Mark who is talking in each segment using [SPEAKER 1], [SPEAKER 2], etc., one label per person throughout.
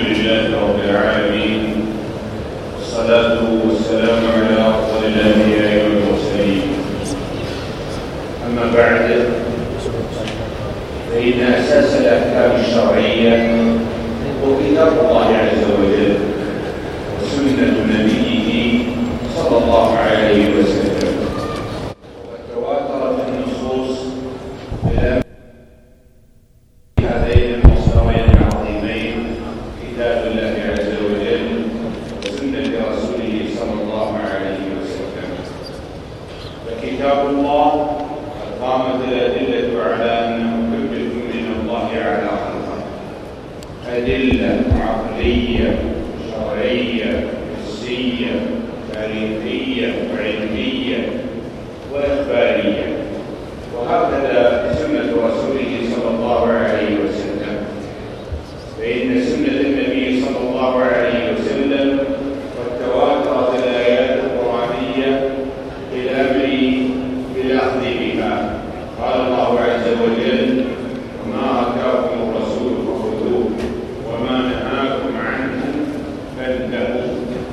[SPEAKER 1] لله رب العالمين، والصلاة والسلام على أفضل الأنبياء والمرسلين. أما بعد، فإن أساس الأحكام الشرعية هو كتاب الله عز وجل وسنة نبيه صلى الله عليه وسلم، وقد تواترت النصوص هذين المصدرين العظيمين، كتاب الله عز وجل وسنة رسوله صلى الله عليه وسلم. فكتاب الله قد قامت الأدلة على أنه حجة من الله على خلقه، أدلة عقلية شرعية حسية تاريخية وعلمية وإخبارية، وهكذا سنة رسوله صلى الله عليه وسلم. فإن سنة النبي صلى الله عليه وسلم قد تواترت الآيات القرآنية بالأمر بالأخذ بها. قال الله عز وجل: وما آتاكم الرسول فخذوه وما نهاكم عنه فانتهوا.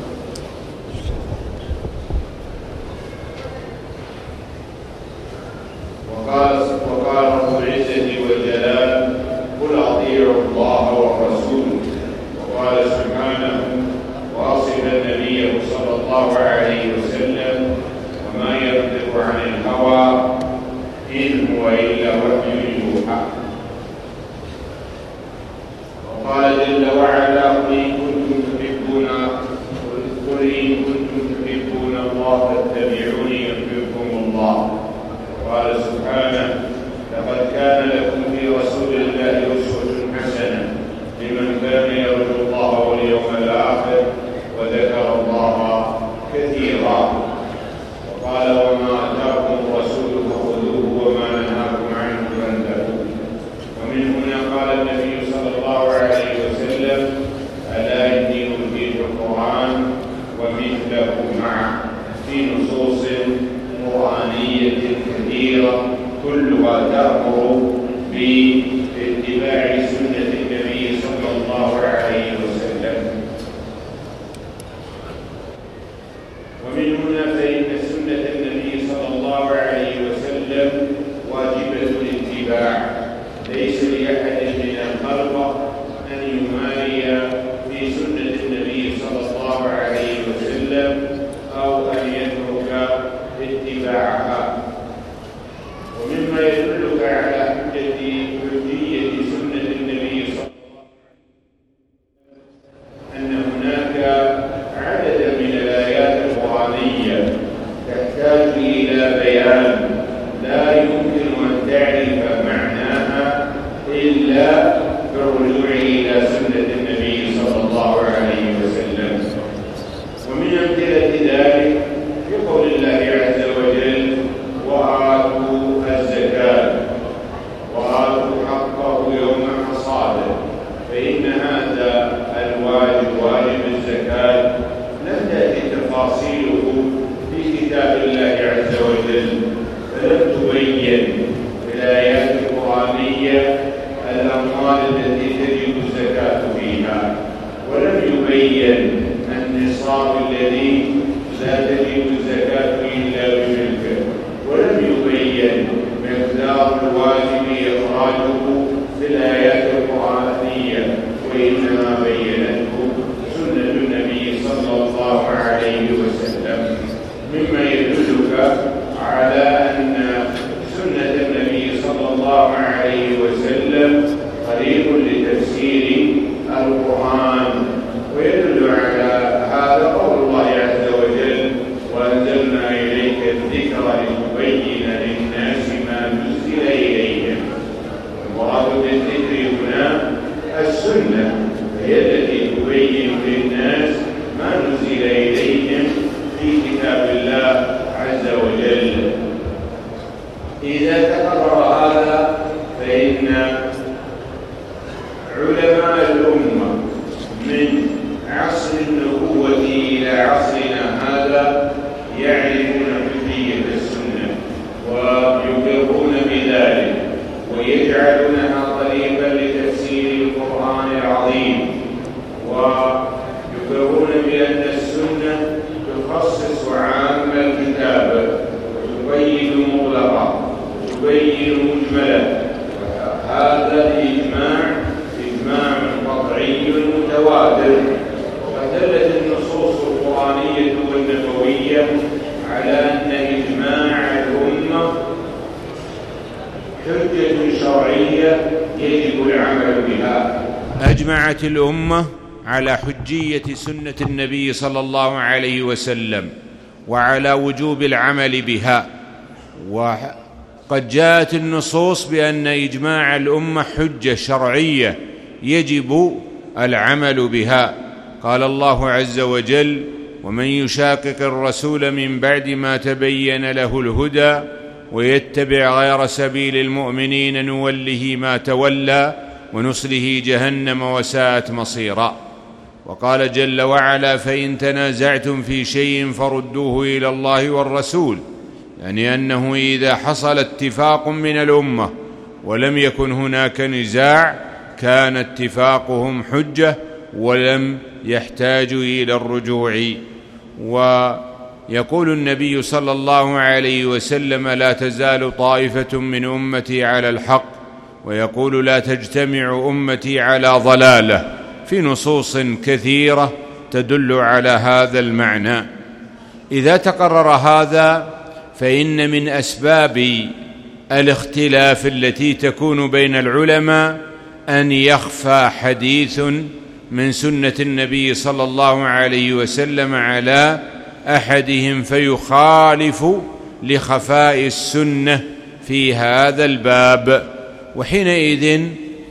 [SPEAKER 1] وقال رب العزة والجلال: قل أطيعوا الله والرسول. وقال سبحانه واصفا نبيه صلى الله عليه وسلم: وما ينطق عن الهوى إن هو إلا وحي يوحى. وقال جل وعلا: قل إن كنتم تحبون الله فاتبعوني يحببكم الله. وقال سبحانه: لقد كان لكم في رسول الله أسوة حسنة لمن كان يرجو الله واليوم الآخر وذكر الله كثيرا. وقال: وما آتاكم الرسول فخذوه وما نهاكم عنه فانتهوا. ومن هنا قال النبي صلى الله عليه وسلم: ألا إني أوتيت القرآن ومثله معه، في نصوص قرآنية كثيرة كلها تأمر باتباع سنة النبي صلى الله عليه وسلم. ومن هنا فإن سنة النبي صلى الله عليه وسلم واجبة الاتباع، ليس لأحد من الخلق أن يماري في سنة النبي صلى الله عليه وسلم أو أن يترك اتباعها. ومما يدلك على حجية سنة النبي صلى الله عليه وسلم أن هناك عددا من الآيات القرآنية تحتاج إلى بيان، لا يمكن أن تعرف معناها إلا بالرجوع إلى سنة النبي صلى الله عليه وسلم. ومن أمثلة ذلك في قول الله عز وجل: وآتوا الزكاة، وآتوا حقه يوم حصاده. فإن هذا الواجب، واجب الزكاة، لم تأتي تفاصيله في كتاب الله عز وجل، فلم تبين في الآيات القرآنية الأموال التي تجب الزكاة فيها، ولم يبين النصاب الذي لا تجب الزكاة إلا بملكه، ولم يبين مقدار الواجب إخراجه في الآيات القرآنية، وإنما بينته سنة النبي صلى الله عليه وسلم، مما يدلك على أن سنة النبي صلى الله عليه وسلم طريق لتفسير القرآن. ويدل على هذا قول الله عز وجل: وأنزلنا إليك الذكر لتبين للناس ما نزل إليهم. المراد بالذكر هنا السنة، هي التي تبين للناس ما نزل إليهم في كتاب الله عز وجل. إذا تقرر هذا فإن علماء الأمة من عصر النبوة إلى عصرنا هذا يعرفون حجية السنة ويقرون بذلك، ويجعلونها طريقا لتفسير القرآن العظيم شرعي متواتر. فدلت النصوص القرآنية والنبوية على أن إجماع الأمة حجة شرعية يجب العمل بها.
[SPEAKER 2] أجمعت الأمة على حجية سنة النبي صلى الله عليه وسلم وعلى وجوب العمل بها، وقد جاءت النصوص بأن إجماع الأمة حجة شرعية يجب العمل بها. قال الله عز وجل: ومن يشاقق الرسول من بعد ما تبين له الهدى ويتبع غير سبيل المؤمنين نوله ما تولى ونصله جهنم وساءت مصيرا. وقال جل وعلا: فإن تنازعتم في شيء فردوه إلى الله والرسول، يعني أنه إذا حصل اتفاق من الأمة ولم يكن هناك نزاع كان اتفاقهم حجة ولم يحتاجوا إلى الرجوع. ويقول النبي صلى الله عليه وسلم: لا تزال طائفة من أمتي على الحق، ويقول: لا تجتمع أمتي على ضلالة، في نصوص كثيرة تدل على هذا المعنى. إذا تقرر هذا فإن من أسباب الاختلاف التي تكون بين العلماء أن يخفى حديث من سنة النبي صلى الله عليه وسلم على أحدهم فيخالف لخفاء السنة في هذا الباب، وحينئذ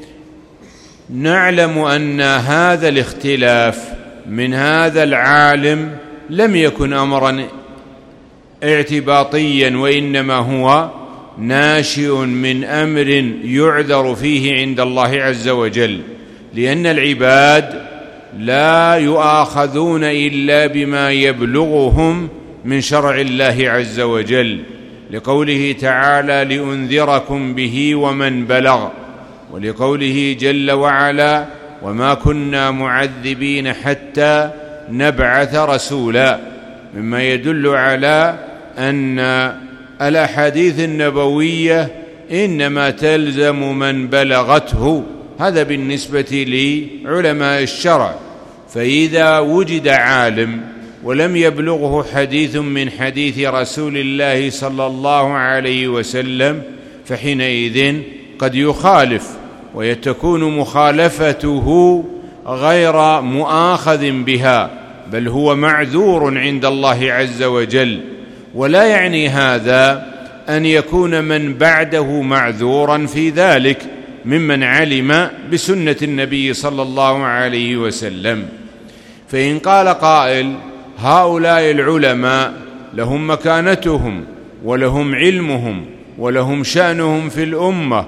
[SPEAKER 2] نعلم أن هذا الاختلاف من هذا العالم لم يكن أمرا اعتباطيا، وإنما هو ناشئ من أمر يعذر فيه عند الله عز وجل، لأن العباد لا يؤاخذون إلا بما يبلغهم من شرع الله عز وجل، لقوله تعالى: لأنذركم به ومن بلغ، ولقوله جل وعلا: وما كنا معذبين حتى نبعث رسولا، مما يدل على أن الأحاديث النبوية إنما تلزم من بلغته. هذا بالنسبة لعلماء الشرع. فإذا وجد عالم ولم يبلغه حديث من حديث رسول الله صلى الله عليه وسلم فحينئذ قد يخالف، وتكون مخالفته غير مؤاخذ بها، بل هو معذور عند الله عز وجل. ولا يعني هذا أن يكون من بعده معذورا في ذلك ممن علم بسنة النبي صلى الله عليه وسلم. فإن قال قائل: هؤلاء العلماء لهم مكانتهم ولهم علمهم ولهم شأنهم في الأمة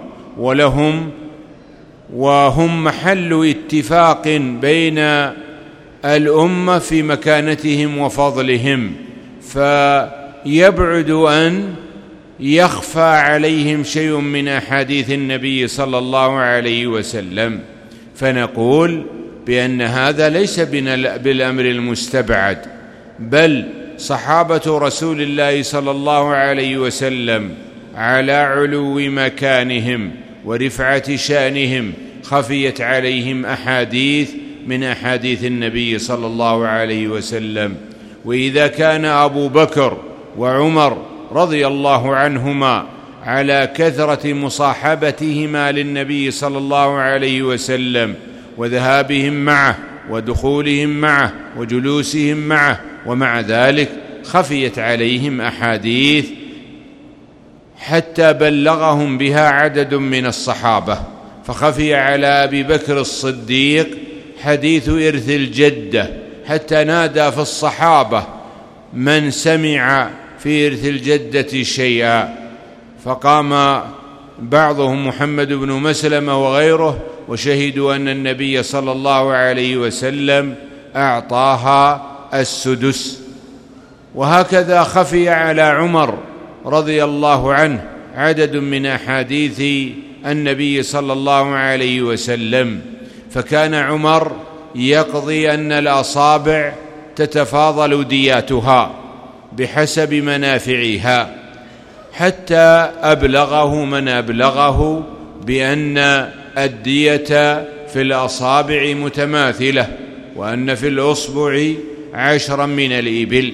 [SPEAKER 2] وهم محل اتفاق بين الأمة في مكانتهم وفضلهم، فيبعد أن يخفى عليهم شيء من أحاديث النبي صلى الله عليه وسلم، فنقول بأن هذا ليس بالأمر المستبعد، بل صحابة رسول الله صلى الله عليه وسلم على علو مكانهم ورفعة شأنهم خفيت عليهم أحاديث من أحاديث النبي صلى الله عليه وسلم. وإذا كان أبو بكر وعمر رضي الله عنهما على كثرة مصاحبتهما للنبي صلى الله عليه وسلم وذهابهم معه ودخولهم معه وجلوسهم معه، ومع ذلك خفيت عليهم أحاديث حتى بلغهم بها عدد من الصحابة. فخفي على أبي بكر الصديق حديث إرث الجدة حتى نادى في الصحابة من سمع في إرث الجدة شيئا، فقام بعضهم محمد بن مسلمة وغيره وشهدوا أن النبي صلى الله عليه وسلم أعطاها السدس. وهكذا خفي على عمر رضي الله عنه عدد من أحاديث النبي صلى الله عليه وسلم، فكان عمر يقضي أن الأصابع تتفاضل دياتها بحسب منافعها، حتى أبلغه من أبلغه بأن الدية في الأصابع متماثلة، وأن في الأصبع 10 من الإبل.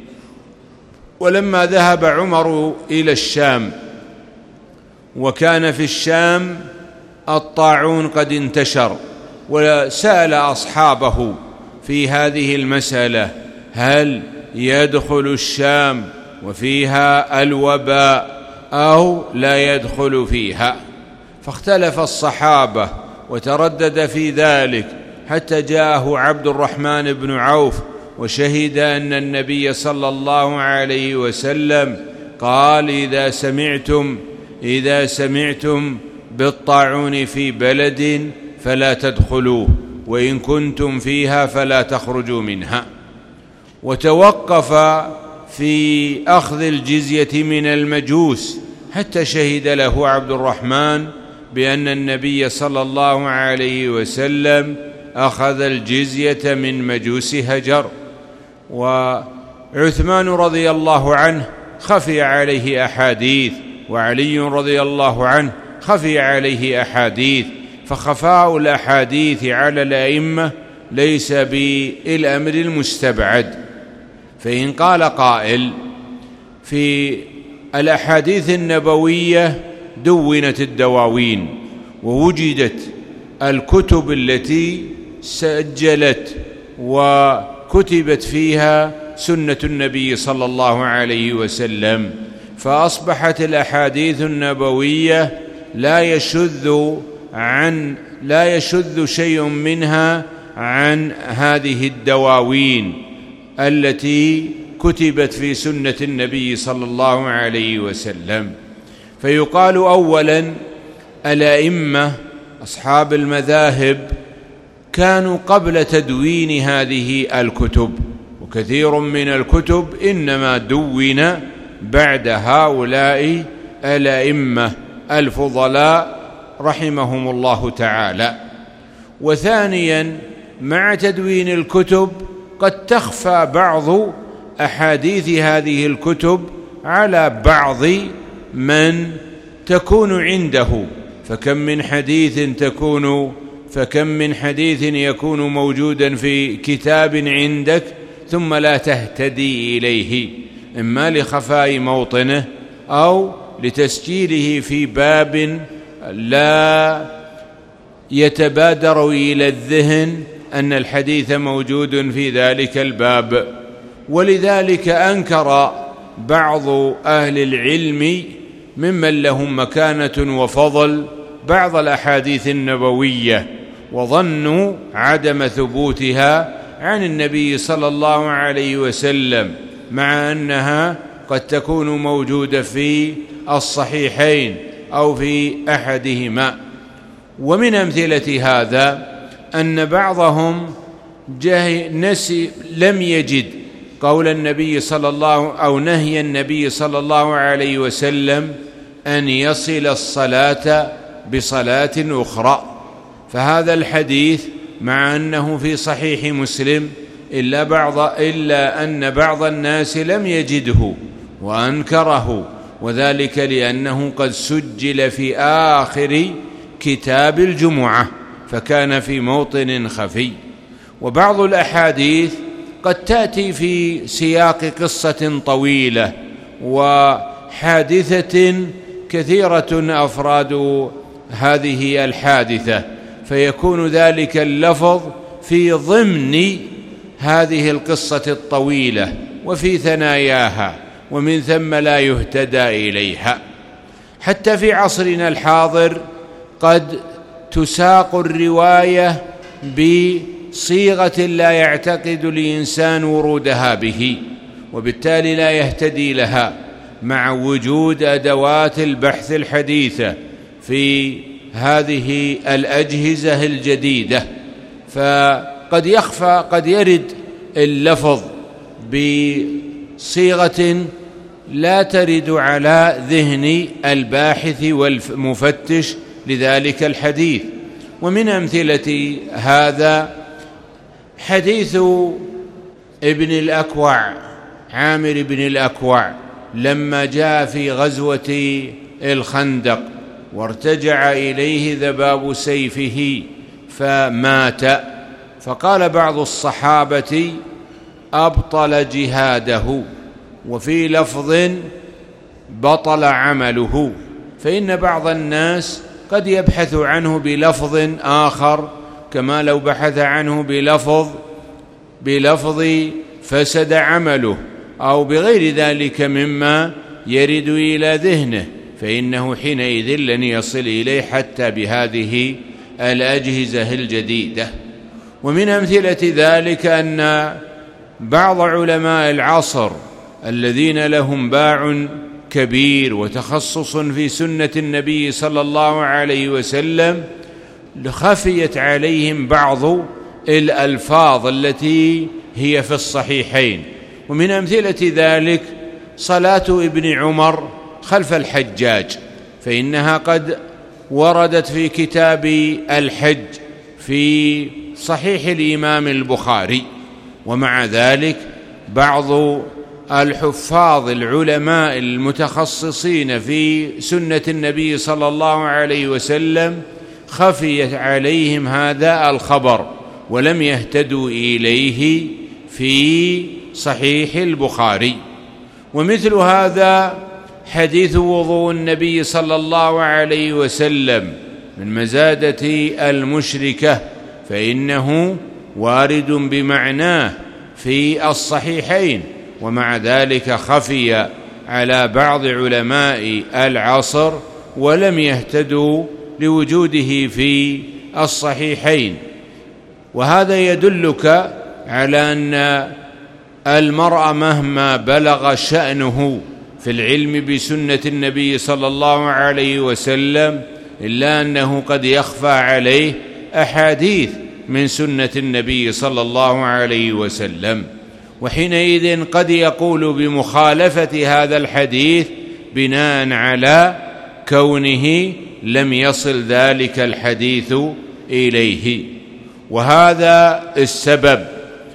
[SPEAKER 2] ولما ذهب عمر إلى الشام، وكان في الشام الطاعون قد انتشر، وسأل أصحابه في هذه المسألة: هل يدخل الشام وفيها الوباء أو لا يدخل فيها؟ فاختلف الصحابة وتردد في ذلك، حتى جاءه عبد الرحمن بن عوف وشهد أن النبي صلى الله عليه وسلم قال: إذا سمعتم بالطاعون في بلد فلا تدخلوه، وإن كنتم فيها فلا تخرجوا منها. وتوقف في أخذ الجزية من المجوس حتى شهد له عبد الرحمن بأن النبي صلى الله عليه وسلم أخذ الجزية من مجوس هجر. وعثمان رضي الله عنه خفي عليه أحاديث، وعلي رضي الله عنه خفي عليه أحاديث، فخفاء الأحاديث على الأئمة ليس بالأمر المستبعد. فإن قال قائل: في الأحاديث النبوية دونت الدواوين، ووجدت الكتب التي سجلت وكتبت فيها سنة النبي صلى الله عليه وسلم، فأصبحت الأحاديث النبوية لا يشذ شيء منها عن هذه الدواوين التي كتبت في سنة النبي صلى الله عليه وسلم. فيقال أولا: الأئمة أصحاب المذاهب كانوا قبل تدوين هذه الكتب، وكثير من الكتب إنما دون بعد هؤلاء الأئمة الفضلاء رحمهم الله تعالى. وثانيا، مع تدوين الكتب قد تخفى بعض أحاديث هذه الكتب على بعض من تكون عنده، فكم من حديث يكون موجودا في كتاب عندك ثم لا تهتدي إليه، إما لخفاء موطنه أو لتسجيله في باب لا يتبادر إلى الذهن أن الحديث موجود في ذلك الباب. ولذلك أنكر بعض أهل العلم ممن لهم مكانة وفضل بعض الأحاديث النبوية، وظنوا عدم ثبوتها عن النبي صلى الله عليه وسلم، مع أنها قد تكون موجودة في الصحيحين أو في أحدهما. ومن أمثلة هذا أن بعضهم لم يجد قول النبي صلى الله أو نهي النبي صلى الله عليه وسلم أن يصل الصلاة بصلاة أخرى، فهذا الحديث مع أنه في صحيح مسلم إلا أن بعض الناس لم يجده وأنكره، وذلك لأنه قد سجل في آخر كتاب الجمعة، فكان في موطن خفي. وبعض الأحاديث قد تأتي في سياق قصة طويلة وحادثة كثيرة أفراد هذه الحادثة، فيكون ذلك اللفظ في ضمن هذه القصة الطويلة وفي ثناياها، ومن ثم لا يهتدى إليها. حتى في عصرنا الحاضر قد تساق الرواية بصيغة لا يعتقد الإنسان ورودها به، وبالتالي لا يهتدي لها، مع وجود أدوات البحث الحديثة في هذه الأجهزة الجديدة. قد يرد اللفظ بصيغة لا ترد على ذهن الباحث والمفتش لذلك الحديث. ومن أمثلة هذا حديث ابن الأكوع، عامر بن الأكوع، لما جاء في غزوة الخندق وارتجع إليه ذباب سيفه، فمات. فقال بعض الصحابة: أبطل جهاده، وفي لفظ: بطل عمله. فإن بعض الناس قد يبحث عنه بلفظ آخر، كما لو بحث عنه بلفظ فسد عمله، أو بغير ذلك مما يرد إلى ذهنه، فإنه حينئذ لن يصل إليه حتى بهذه الأجهزة الجديدة. ومن أمثلة ذلك أن بعض علماء العصر الذين لهم باع كبير وتخصص في سنة النبي صلى الله عليه وسلم خفيت عليهم بعض الألفاظ التي هي في الصحيحين. ومن أمثلة ذلك صلاة ابن عمر خلف الحجاج، فإنها قد وردت في كتاب الحج في صحيح الإمام البخاري. ومع ذلك بعض الحفاظ العلماء المتخصصين في سنة النبي صلى الله عليه وسلم خفيت عليهم هذا الخبر ولم يهتدوا إليه في صحيح البخاري. ومثل هذا حديث وضوء النبي صلى الله عليه وسلم من مزادة المشركة، فإنه وارد بمعناه في الصحيحين، ومع ذلك خفي على بعض علماء العصر ولم يهتدوا لوجوده في الصحيحين. وهذا يدلك على أن المرء مهما بلغ شأنه في العلم بسنة النبي صلى الله عليه وسلم إلا أنه قد يخفى عليه أحاديث من سنة النبي صلى الله عليه وسلم، وحينئذ قد يقول بمخالفة هذا الحديث بناء على كونه لم يصل ذلك الحديث إليه. وهذا السبب،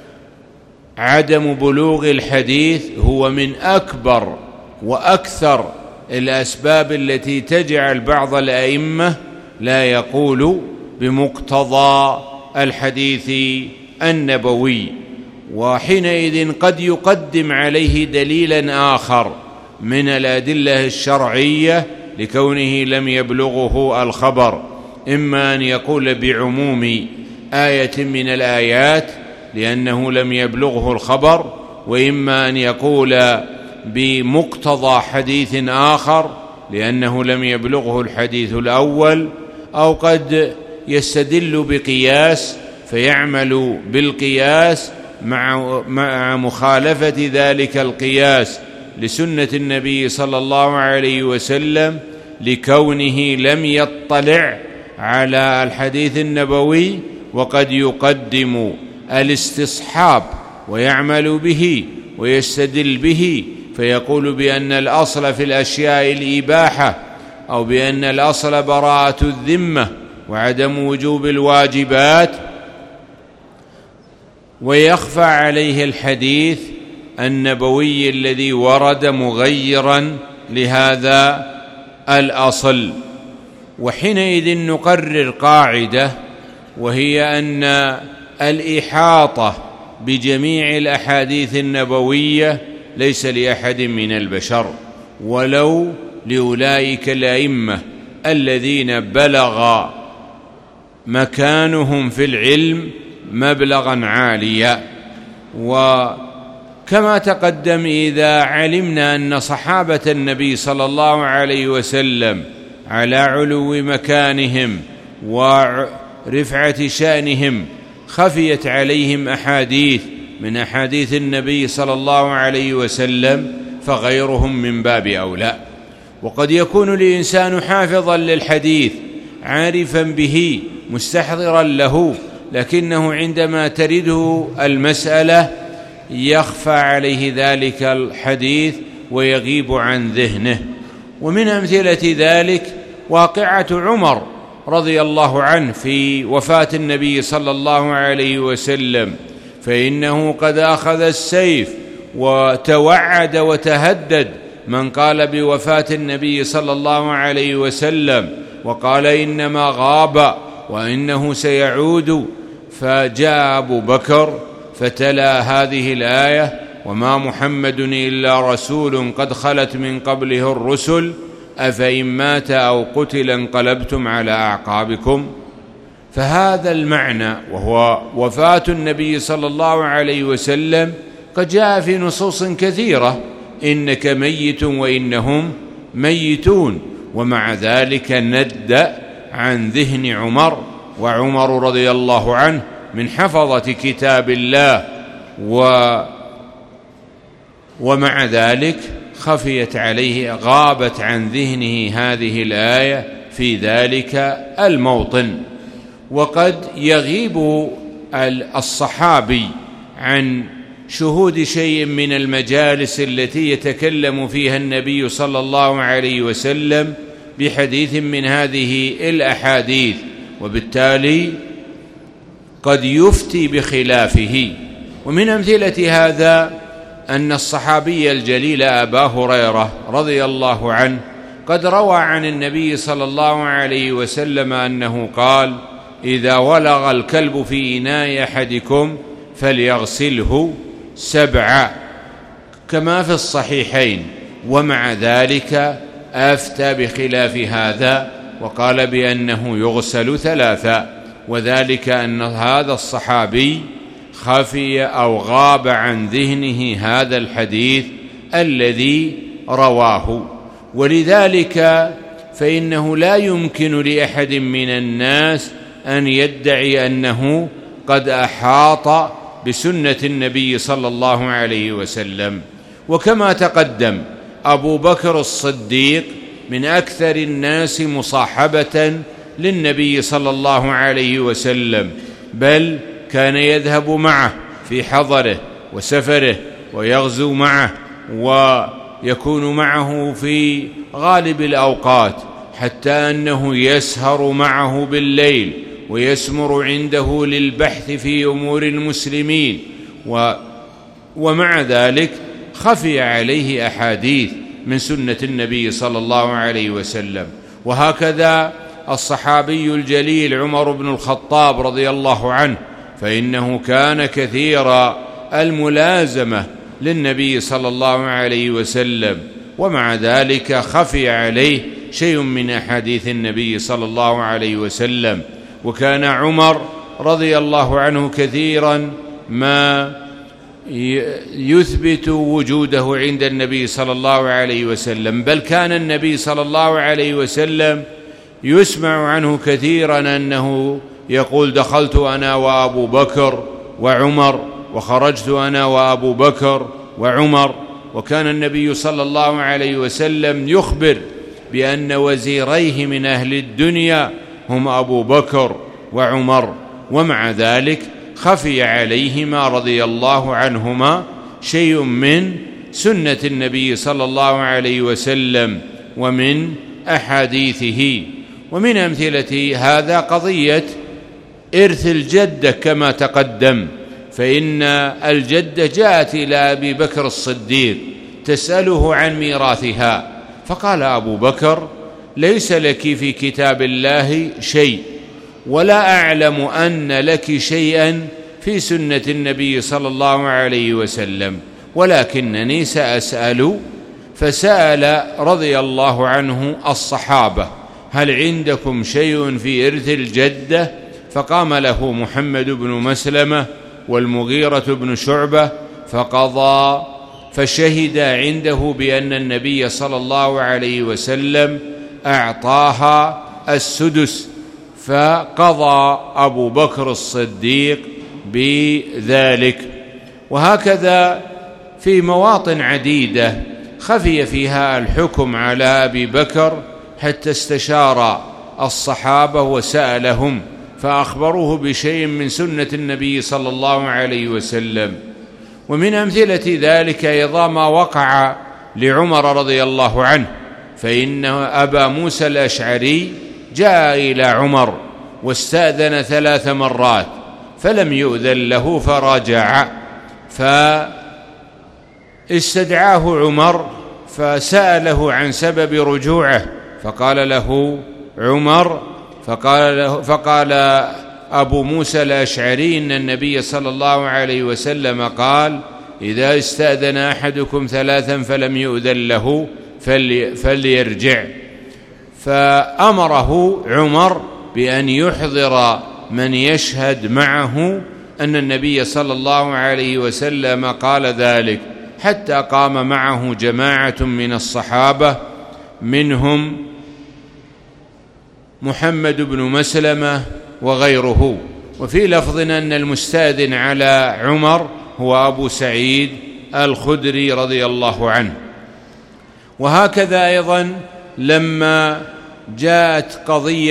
[SPEAKER 2] عدم بلوغ الحديث، هو من أكبر وأكثر الأسباب التي تجعل بعض الأئمة لا يقول بمقتضى الحديث النبوي، وحينئذ قد يقدم عليه دليلا آخر من الأدلة الشرعية لكونه لم يبلغه الخبر، إما أن يقول بعموم آية من الآيات لأنه لم يبلغه الخبر، وإما أن يقول بمقتضى حديث آخر لأنه لم يبلغه الحديث الأول، أو قد يستدل بقياس فيعمل بالقياس مع مخالفة ذلك القياس لسنة النبي صلى الله عليه وسلم لكونه لم يطلع على الحديث النبوي، وقد يقدم الاستصحاب ويعمل به ويستدل به، فيقول بأن الأصل في الأشياء الإباحة، أو بأن الأصل براءة الذمة وعدم وجوب الواجبات، ويخفى عليه الحديث النبوي الذي ورد مغيرا لهذا الأصل. وحينئذ نقرر قاعدة، وهي أن الإحاطة بجميع الأحاديث النبوية ليس لأحد من البشر، ولو لأولئك الأئمة الذين بلغ مكانهم في العلم مبلغا عاليا. وكما تقدم، إذا علمنا أن صحابة النبي صلى الله عليه وسلم على علو مكانهم ورفعة شأنهم خفيت عليهم أحاديث من أحاديث النبي صلى الله عليه وسلم، فغيرهم من باب أولى. وقد يكون الإنسان حافظا للحديث عارفا به مستحضرا له، لكنه عندما ترده المسألة يخفى عليه ذلك الحديث ويغيب عن ذهنه. ومن أمثلة ذلك واقعة عمر رضي الله عنه في وفاة النبي صلى الله عليه وسلم، فإنه قد أخذ السيف وتوعد وتهدد من قال بوفاة النبي صلى الله عليه وسلم، وقال إنما غاب وإنه سيعود. فجاء أبو بكر فتلا هذه الآية: وما محمد إلا رسول قد خلت من قبله الرسل أفإن مات أو قتل انقلبتم على أعقابكم. فهذا المعنى وهو وفاة النبي صلى الله عليه وسلم قد جاء في نصوص كثيرة: إنك ميت وإنهم ميتون. ومع ذلك ند عن ذهن عمر، وعمر رضي الله عنه من حفظة كتاب الله، ومع ذلك خفيت عليه، غابت عن ذهنه هذه الآية في ذلك الموطن. وقد يغيب الصحابي عن شهود شيء من المجالس التي يتكلم فيها النبي صلى الله عليه وسلم بحديث من هذه الأحاديث، وبالتالي قد يفتي بخلافه. ومن أمثلة هذا أن الصحابي الجليل أبا هريرة رضي الله عنه قد روى عن النبي صلى الله عليه وسلم أنه قال: إذا ولغ الكلب في إناء أحدكم فليغسله 7، كما في الصحيحين. ومع ذلك أفتى بخلاف هذا وقال بأنه يغسل 3، وذلك أن هذا الصحابي خفي أو غاب عن ذهنه هذا الحديث الذي رواه. ولذلك فإنه لا يمكن لأحد من الناس أن يدعي أنه قد أحاط بسنة النبي صلى الله عليه وسلم. وكما تقدم، أبو بكر الصديق من أكثر الناس مصاحبة للنبي صلى الله عليه وسلم، بل كان يذهب معه في حضره وسفره ويغزو معه ويكون معه في غالب الأوقات، حتى أنه يسهر معه بالليل ويسمر عنده للبحث في أمور المسلمين. ومع ذلك خفي عليه أحاديث من سنة النبي صلى الله عليه وسلم. وهكذا الصحابي الجليل عمر بن الخطاب رضي الله عنه، فإنه كان كثير الملازمة للنبي صلى الله عليه وسلم، ومع ذلك خفي عليه شيء من أحاديث النبي صلى الله عليه وسلم. وكان عمر رضي الله عنه كثيرا ما يثبت وجوده عند النبي صلى الله عليه وسلم، بل كان النبي صلى الله عليه وسلم يسمع عنه كثيرا أنه يقول: دخلت أنا وأبو بكر وعمر، وخرجت أنا وأبو بكر وعمر. وكان النبي صلى الله عليه وسلم يخبر بأن وزيريه من أهل الدنيا هم أبو بكر وعمر، ومع ذلك خفي عليهما رضي الله عنهما شيء من سنة النبي صلى الله عليه وسلم ومن أحاديثه. ومن أمثلة هذا قضية إرث الجدة كما تقدم، فإن الجدة جاءت إلى أبي بكر الصديق تسأله عن ميراثها، فقال أبو بكر: ليس لك في كتاب الله شيء، ولا أعلم أن لك شيئا في سنة النبي صلى الله عليه وسلم، ولكنني سأسأل. فسأل رضي الله عنه الصحابة: هل عندكم شيء في إرث الجدة؟ فقام له محمد بن مسلمة والمغيرة بن شعبة فقضى، فشهد عنده بأن النبي صلى الله عليه وسلم أعطاها 1/6، فقضى أبو بكر الصديق بذلك. وهكذا في مواطن عديدة خفي فيها الحكم على أبي بكر، حتى استشار الصحابة وسألهم فأخبروه بشيء من سنة النبي صلى الله عليه وسلم. ومن أمثلة ذلك أيضا ما وقع لعمر رضي الله عنه، فإن أبا موسى الأشعري جاء إلى عمر واستأذن 3 مرات فلم يؤذن له فرجع، فاستدعاه عمر فسأله عن سبب رجوعه، فقال له عمر: فقال أبو موسى الأشعري إن النبي صلى الله عليه وسلم قال: إذا استأذن أحدكم 3 فلم يؤذن له فليرجع. فأمره عمر بأن يحضر من يشهد معه أن النبي صلى الله عليه وسلم قال ذلك، حتى قام معه جماعة من الصحابة، منهم محمد بن مسلمة وغيره. وفي لفظ أن المستأذن على عمر هو أبو سعيد الخدري رضي الله عنه. وهكذا أيضا لما جاءت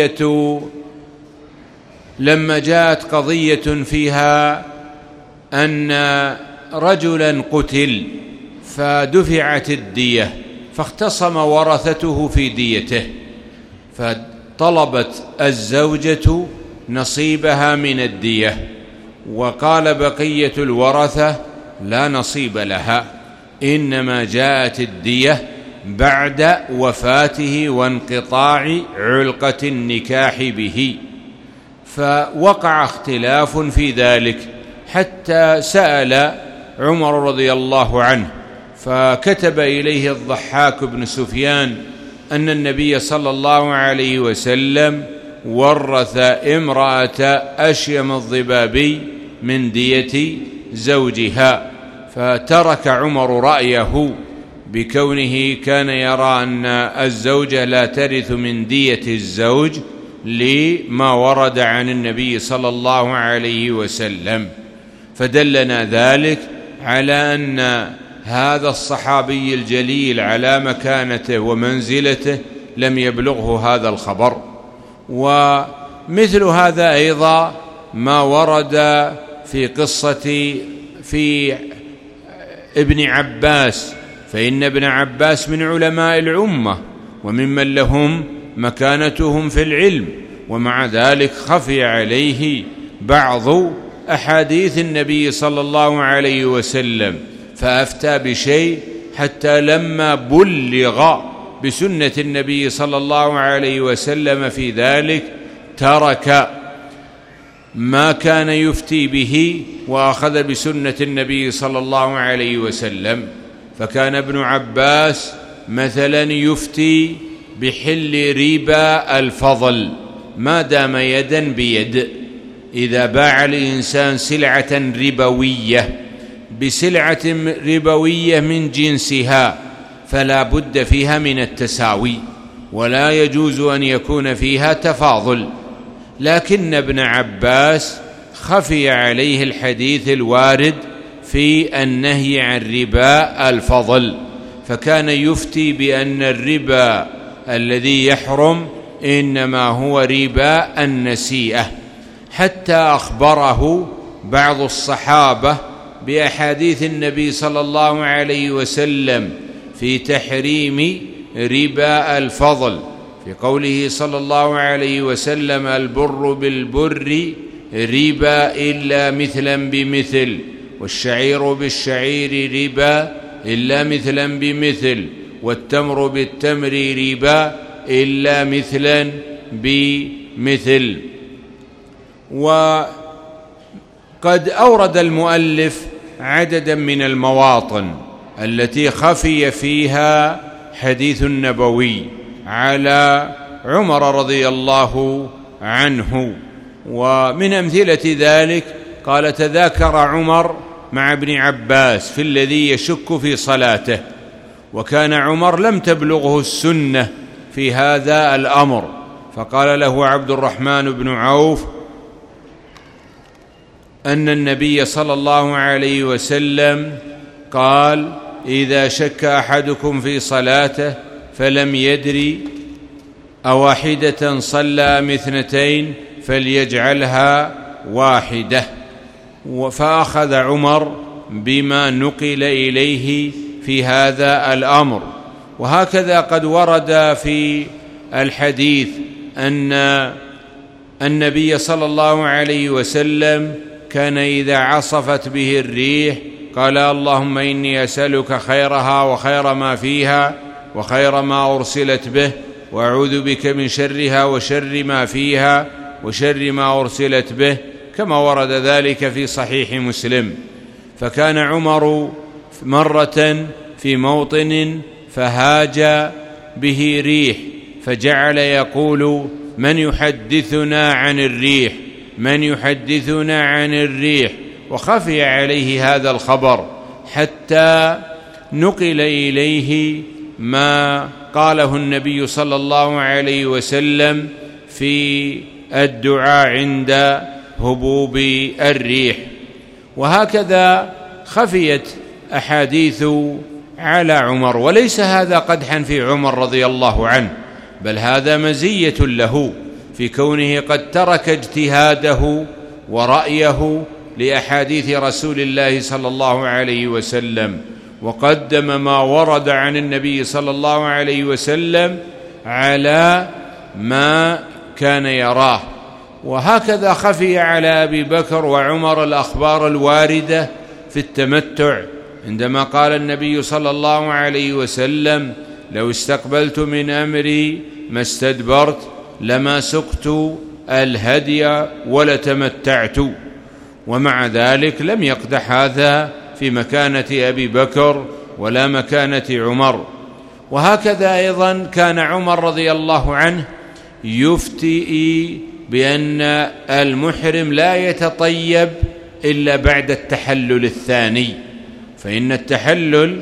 [SPEAKER 2] قضية فيها أن رجلا قتل فدفعت الدية، فاختصم ورثته في ديته، فطلبت الزوجة نصيبها من الدية، وقال بقية الورثة لا نصيب لها، إنما جاءت الدية بعد وفاته وانقطاع علقة النكاح به. فوقع اختلاف في ذلك حتى سأل عمر رضي الله عنه، فكتب إليه الضحاك بن سفيان أن النبي صلى الله عليه وسلم ورث امرأة أشيم الضبابي من دية زوجها، فترك عمر رأيه بكونه كان يرى أن الزوجة لا ترث من دية الزوج لما ورد عن النبي صلى الله عليه وسلم. فدلنا ذلك على أن هذا الصحابي الجليل على مكانته ومنزلته لم يبلغه هذا الخبر. ومثل هذا أيضا ما ورد في قصة في ابن عباس، فإن ابن عباس من علماء الأمة وممن لهم مكانتهم في العلم، ومع ذلك خفي عليه بعض أحاديث النبي صلى الله عليه وسلم، فأفتى بشيء حتى لما بلغ بسنة النبي صلى الله عليه وسلم في ذلك ترك ما كان يفتي به وأخذ بسنة النبي صلى الله عليه وسلم. فكان ابن عباس مثلا يفتي بحل ربا الفضل ما دام يدا بيد. إذا باع الإنسان سلعة ربوية بسلعة ربوية من جنسها فلا بد فيها من التساوي، ولا يجوز أن يكون فيها تفاضل. لكن ابن عباس خفي عليه الحديث الوارد في النهي عن ربا الفضل، فكان يفتي بأن الربا الذي يحرم إنما هو ربا النسيئة، حتى أخبره بعض الصحابة بأحاديث النبي صلى الله عليه وسلم في تحريم ربا الفضل، في قوله صلى الله عليه وسلم: البر بالبر ربا إلا مثلا بمثل، والشعير بالشعير ربا إلا مثلا بمثل، والتمر بالتمر ربا إلا مثلا بمثل. وقد أورد المؤلف عددا من المواطن التي خفي فيها حديث النبوي على عمر رضي الله عنه. ومن أمثلة ذلك قال: تذاكر عمر مع ابن عباس في الذي يشك في صلاته، وكان عمر لم تبلغه السنة في هذا الأمر، فقال له عبد الرحمن بن عوف أن النبي صلى الله عليه وسلم قال: إذا شك أحدكم في صلاته فلم يدري أواحدة صلى أم 2 فليجعلها واحدة. فأخذ عمر بما نقل إليه في هذا الأمر. وهكذا قد ورد في الحديث أن النبي صلى الله عليه وسلم كان إذا عصفت به الريح قال: اللهم إني أسألك خيرها وخير ما فيها وخير ما أرسلت به وأعوذ بك من شرها وشر ما فيها وشر ما أرسلت به، كما ورد ذلك في صحيح مسلم. فكان عمر مرة في موطن فهاج به ريح، فجعل يقول: من يحدثنا عن الريح؟ من يحدثنا عن الريح؟ وخفي عليه هذا الخبر حتى نقل إليه ما قاله النبي صلى الله عليه وسلم في الدعاء عند هبوب الريح. وهكذا خفيت أحاديث على عمر، وليس هذا قدحا في عمر رضي الله عنه، بل هذا مزية له في كونه قد ترك اجتهاده ورأيه لأحاديث رسول الله صلى الله عليه وسلم، وقدم ما ورد عن النبي صلى الله عليه وسلم على ما كان يراه. وهكذا خفي على أبي بكر وعمر الأخبار الواردة في التمتع، عندما قال النبي صلى الله عليه وسلم: لو استقبلت من أمري ما استدبرت لما سقت الهدي ولتمتعت. ومع ذلك لم يقدح هذا في مكانة أبي بكر ولا مكانة عمر. وهكذا أيضا كان عمر رضي الله عنه يفتي بأن المحرم لا يتطيب إلا بعد التحلل الثاني، فإن التحلل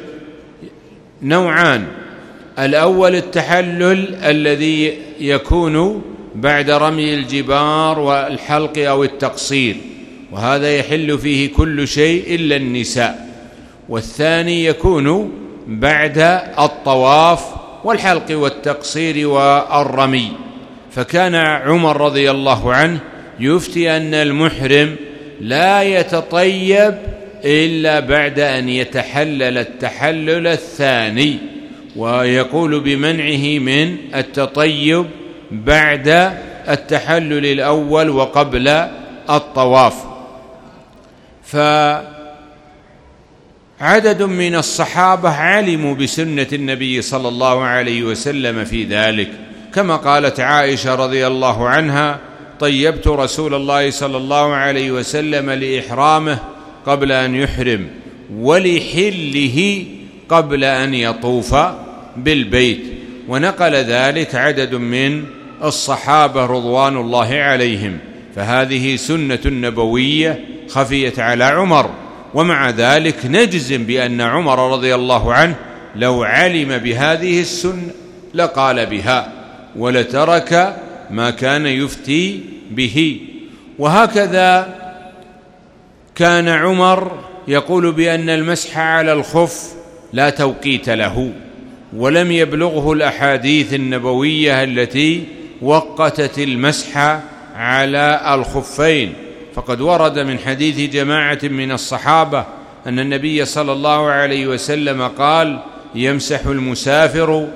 [SPEAKER 2] نوعان: الأول التحلل الذي يكون بعد رمي الجبار والحلق أو التقصير، وهذا يحل فيه كل شيء إلا النساء. والثاني يكون بعد الطواف والحلق والتقصير والرمي. فكان عمر رضي الله عنه يفتي أن المحرم لا يتطيب إلا بعد أن يتحلل التحلل الثاني، ويقول بمنعه من التطيب بعد التحلل الأول وقبل الطواف. فعدد من الصحابة علموا بسنة النبي صلى الله عليه وسلم في ذلك، كما قالت عائشة رضي الله عنها: طيبت رسول الله صلى الله عليه وسلم لإحرامه قبل أن يحرم ولحله قبل أن يطوف بالبيت. ونقل ذلك عدد من الصحابة رضوان الله عليهم. فهذه سنة نبوية خفيت على عمر، ومع ذلك نجزم بأن عمر رضي الله عنه لو علم بهذه السنة لقال بها ولترك ما كان يفتي به. وهكذا كان عمر يقول بأن المسح على الخف لا توقيت له، ولم يبلغه الأحاديث النبوية التي وقتت المسح على الخفين. فقد ورد من حديث جماعة من الصحابة أن النبي صلى الله عليه وسلم قال: يمسح المسافر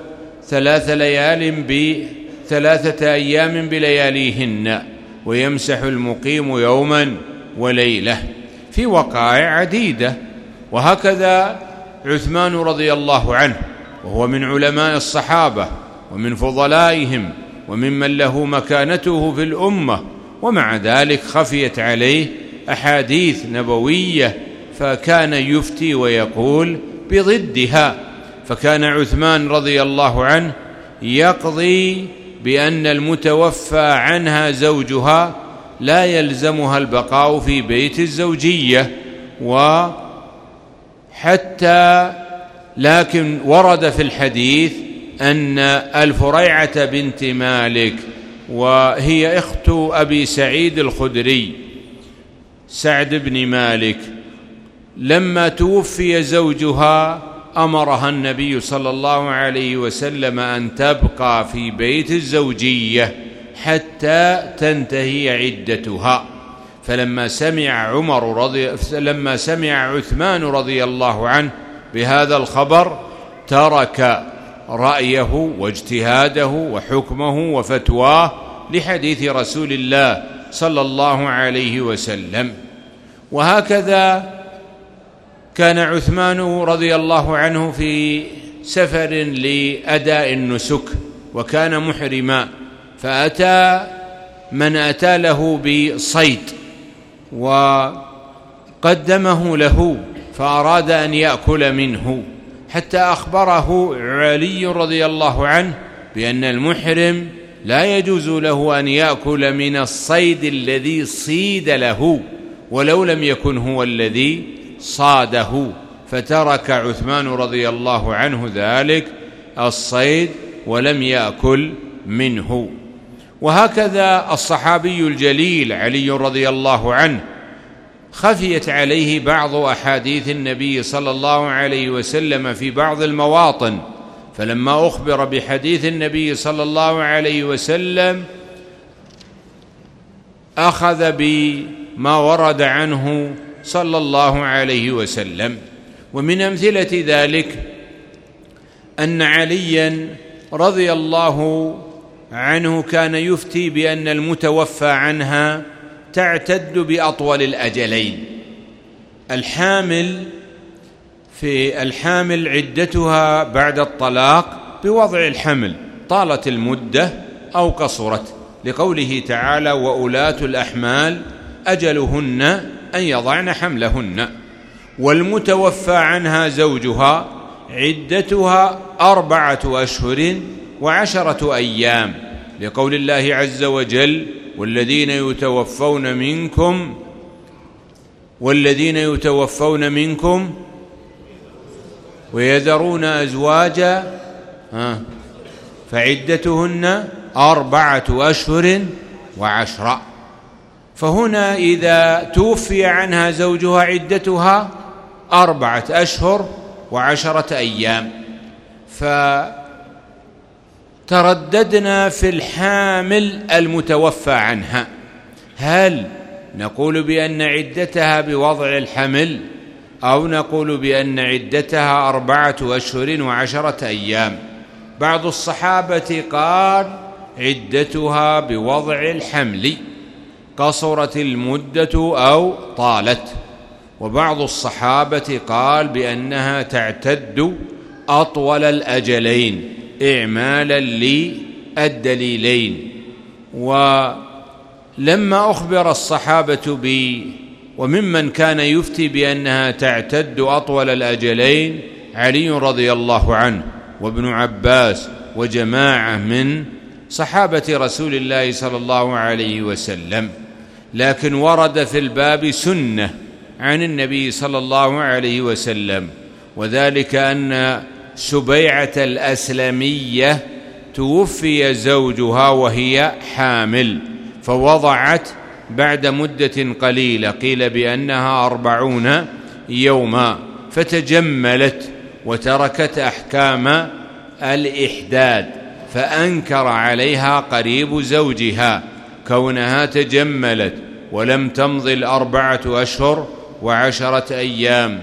[SPEAKER 2] 3 أيام بلياليهن، ويمسح المقيم يوما وليلة، في وقائع عديدة. وهكذا عثمان رضي الله عنه، وهو من علماء الصحابة ومن فضلائهم وممن له مكانته في الأمة، ومع ذلك خفيت عليه أحاديث نبوية فكان يفتي ويقول بضدها. فكان عثمان رضي الله عنه يقضي بأن المتوفى عنها زوجها لا يلزمها البقاء في بيت الزوجية، لكن ورد في الحديث أن الفريعة بنت مالك، وهي أخت أبي سعيد الخدري سعد بن مالك، لما توفي زوجها أمرها النبي صلى الله عليه وسلم أن تبقى في بيت الزوجية حتى تنتهي عدتها. فلما سمع عثمان رضي الله عنه بهذا الخبر ترك رأيه واجتهاده وحكمه وفتواه لحديث رسول الله صلى الله عليه وسلم. وهكذا كان عثمان رضي الله عنه في سفر لأداء النسك، وكان محرما، فأتى من أتى له بصيد وقدمه له فأراد أن يأكل منه، حتى أخبره علي رضي الله عنه بأن المحرم لا يجوز له أن يأكل من الصيد الذي صيد له ولو لم يكن هو الذي صاده، فترك عثمان رضي الله عنه ذلك الصيد ولم يأكل منه. وهكذا الصحابي الجليل علي رضي الله عنه خفيت عليه بعض أحاديث النبي صلى الله عليه وسلم في بعض المواطن، فلما أخبر بحديث النبي صلى الله عليه وسلم أخذ بما ورد عنه صلى الله عليه وسلم. ومن أمثلة ذلك أن عليا رضي الله عنه كان يفتي بأن المتوفى عنها تعتد بأطول الأجلين. الحامل عدتها بعد الطلاق بوضع الحمل، طالت المدة أو قصرت، لقوله تعالى: وأولاة الأحمال أجلهن أن يضعن حملهن. والمتوفى عنها زوجها عدتها 4 أشهر و10 أيام، لقول الله عز وجل: والذين يتوفون منكم ويذرون أزواجا فعدتهن 4 أشهر و10. فهنا إذا توفي عنها زوجها عدتها 4 أشهر و10 أيام. فترددنا في الحامل المتوفى عنها، هل نقول بأن عدتها بوضع الحمل أو نقول بأن عدتها 4 أشهر و10 أيام؟ بعض الصحابة قال عدتها بوضع الحمل، قصرت المدة أو طالت. وبعض الصحابة قال بأنها تعتد أطول الأجلين إعمالا للدليلين. ولما أخبر الصحابة وممن كان يفتي بأنها تعتد أطول الأجلين علي رضي الله عنه وابن عباس وجماعة من صحابة رسول الله صلى الله عليه وسلم. لكن ورد في الباب سنة عن النبي صلى الله عليه وسلم، وذلك أن سبيعة الأسلمية توفي زوجها وهي حامل، فوضعت بعد مدة قليلة، قيل بأنها 40 يوما، فتجملت وتركت أحكام الإحداد، فأنكر عليها قريب زوجها كونها تجملت ولم تمضي 4 أشهر و10 أيام،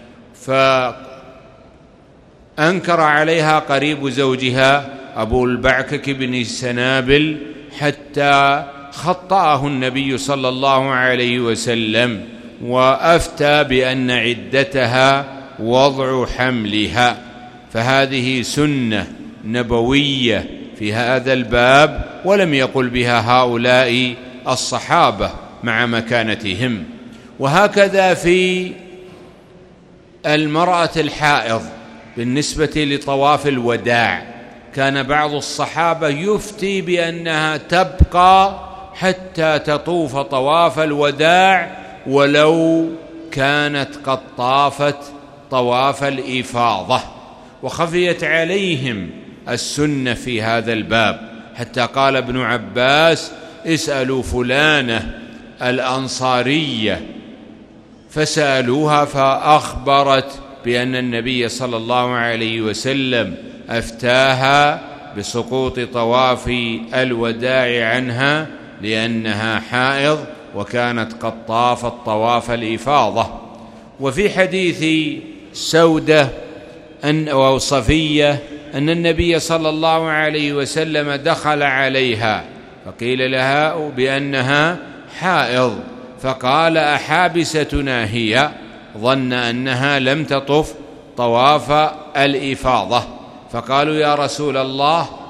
[SPEAKER 2] فأنكر عليها قريب زوجها أبو البعكك بن سنابل حتى خطأه النبي صلى الله عليه وسلم وأفتى بأن عدتها وضع حملها. فهذه سنة نبوية في هذا الباب، ولم يقل بها هؤلاء الصحابة مع مكانتهم. وهكذا في المرأة الحائض بالنسبة لطواف الوداع، كان بعض الصحابة يفتي بأنها تبقى حتى تطوف طواف الوداع ولو كانت قد طافت طواف الإفاضة، وخفيت عليهم السنة في هذا الباب، حتى قال ابن عباس: اسألوا فلانة الأنصارية، فسألوها فأخبرت بأن النبي صلى الله عليه وسلم أفتاها بسقوط طواف الوداع عنها لأنها حائض وكانت قد طافت طواف الإفاضة. وفي حديث سودة أو صفية أن النبي صلى الله عليه وسلم دخل عليها فقيل لها بأنها حائض، فقال: أحابستنا هي؟ ظن أنها لم تطف طواف الإفاضة، فقالوا: يا رسول الله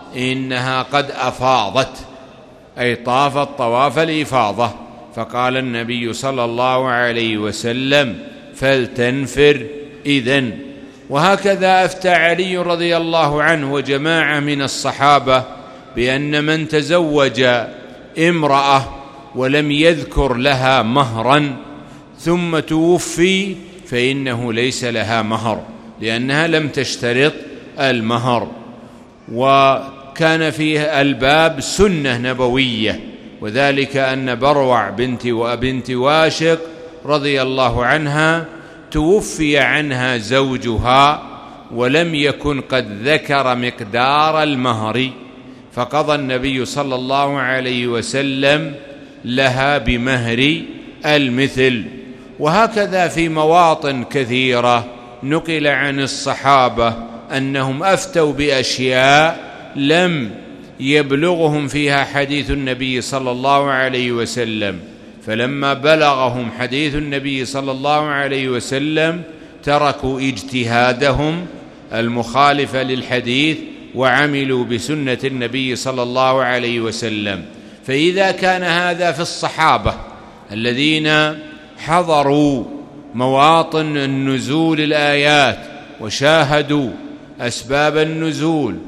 [SPEAKER 2] إنها قد أفاضت، أي طافت طواف الإفاضة. فقال النبي صلى الله عليه وسلم: فلتنفر إذن. وهكذا أفتى علي رضي الله عنه وجماعة من الصحابة بأن من تزوج امرأة ولم يذكر لها مهرا ثم توفي فإنه ليس لها مهر، لأنها لم تشترط المهر. وكان فيه الباب سنة نبوية، وذلك أن بروع بنت واشق رضي الله عنها توفي عنها زوجها ولم يكن قد ذكر مقدار المهر، فقضى النبي صلى الله عليه وسلم لها بمهر المثل. وهكذا في مواطن كثيرة نقل عن الصحابة أنهم أفتوا بأشياء لم يبلغهم فيها حديث النبي صلى الله عليه وسلم، فلما بلغهم حديث النبي صلى الله عليه وسلم تركوا اجتهادهم المخالف للحديث وعملوا بسنة النبي صلى الله عليه وسلم. فإذا كان هذا في الصحابة الذين حضروا مواطن النزول الآيات وشاهدوا أسباب النزول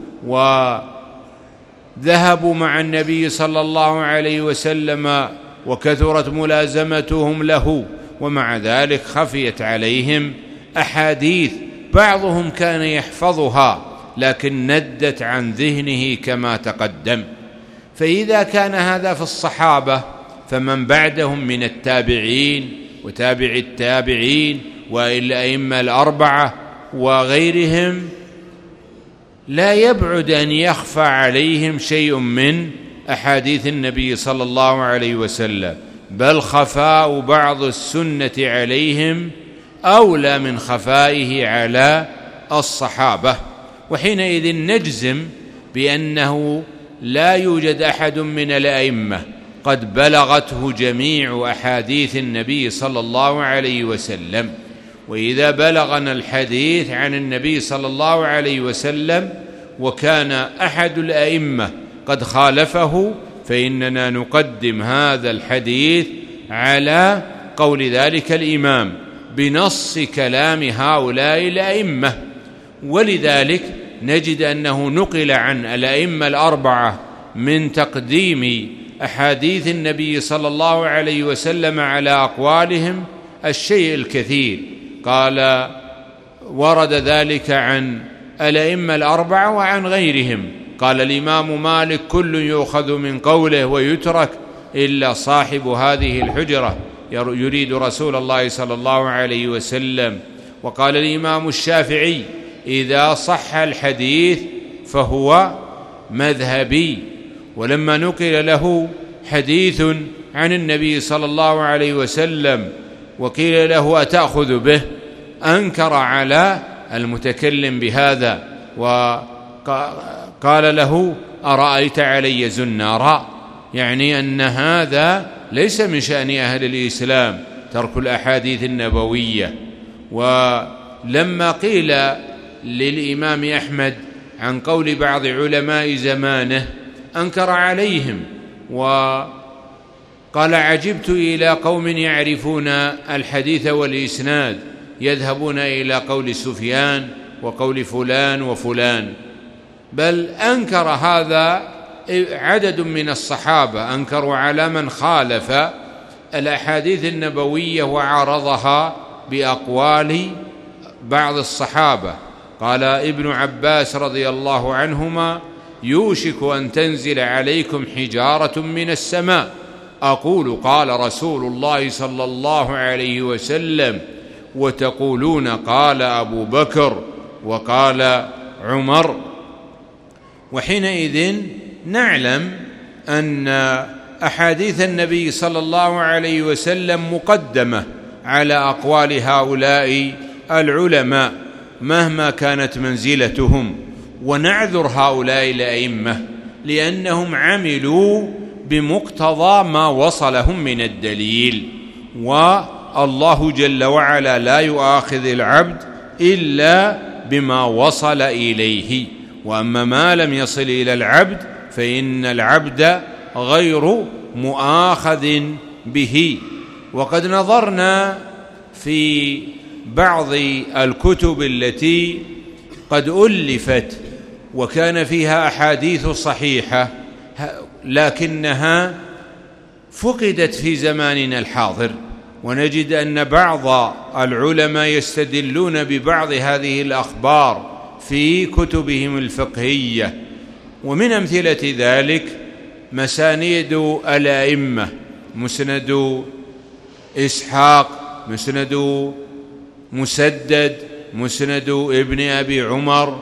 [SPEAKER 2] وذهبوا مع النبي صلى الله عليه وسلم وكثرت ملازمتهم له، ومع ذلك خفيت عليهم أحاديث بعضهم كان يحفظها لكن ندت عن ذهنه كما تقدم. فإذا كان هذا في الصحابة فمن بعدهم من التابعين وتابع التابعين والأئمة الأربعة وغيرهم لا يبعد أن يخفى عليهم شيء من أحاديث النبي صلى الله عليه وسلم، بل خفاء بعض السنة عليهم أولى من خفائه على الصحابة. وحينئذ نجزم بأنه لا يوجد أحد من الأئمة قد بلغته جميع أحاديث النبي صلى الله عليه وسلم. وإذا بلغنا الحديث عن النبي صلى الله عليه وسلم وكان أحد الأئمة قد خالفه فإننا نقدم هذا الحديث على قول ذلك الإمام بنص كلام هؤلاء الأئمة. ولذلك نجد أنه نقل عن الأئمة الأربعة من تقديم أحاديث النبي صلى الله عليه وسلم على أقوالهم الشيء الكثير. قال ورد ذلك عن الأئمة الأربعة وعن غيرهم. قال الإمام مالك: كل يؤخذ من قوله ويترك إلا صاحب هذه الحجرة، يريد رسول الله صلى الله عليه وسلم. وقال الإمام الشافعي: إذا صح الحديث فهو مذهبي. ولما نقل له حديث عن النبي صلى الله عليه وسلم وقيل له: أتأخذ به؟ أنكر على المتكلم بهذا وقال له: أرأيت علي زنارا؟ يعني أن هذا ليس من شأن أهل الإسلام ترك الأحاديث النبوية. ولما قيل للإمام أحمد عن قول بعض علماء زمانه أنكر عليهم وقال: عجبت إلى قوم يعرفون الحديث والإسناد يذهبون إلى قول سفيان وقول فلان وفلان. بل أنكر هذا عدد من الصحابة، أنكروا على من خالف الأحاديث النبوية وعارضها بأقوال بعض الصحابة. قال ابن عباس رضي الله عنهما: يوشك أن تنزل عليكم حجارة من السماء، أقول قال رسول الله صلى الله عليه وسلم وتقولون قال أبو بكر وقال عمر. وحينئذ نعلم أن أحاديث النبي صلى الله عليه وسلم مقدمة على أقوال هؤلاء العلماء مهما كانت منزلتهم. ونعذر هؤلاء الأئمة لأنهم عملوا بمقتضى ما وصلهم من الدليل، والله جل وعلا لا يؤاخذ العبد إلا بما وصل إليه. وأما ما لم يصل إلى العبد فإن العبد غير مؤاخذ به. وقد نظرنا في بعض الكتب التي قد ألفت وكان فيها أحاديث صحيحة لكنها فقدت في زماننا الحاضر، ونجد أن بعض العلماء يستدلون ببعض هذه الأخبار في كتبهم الفقهية. ومن أمثلة ذلك مسانيد الأئمة، مسند إسحاق، مسند مسدد، مسند ابن أبي عمر،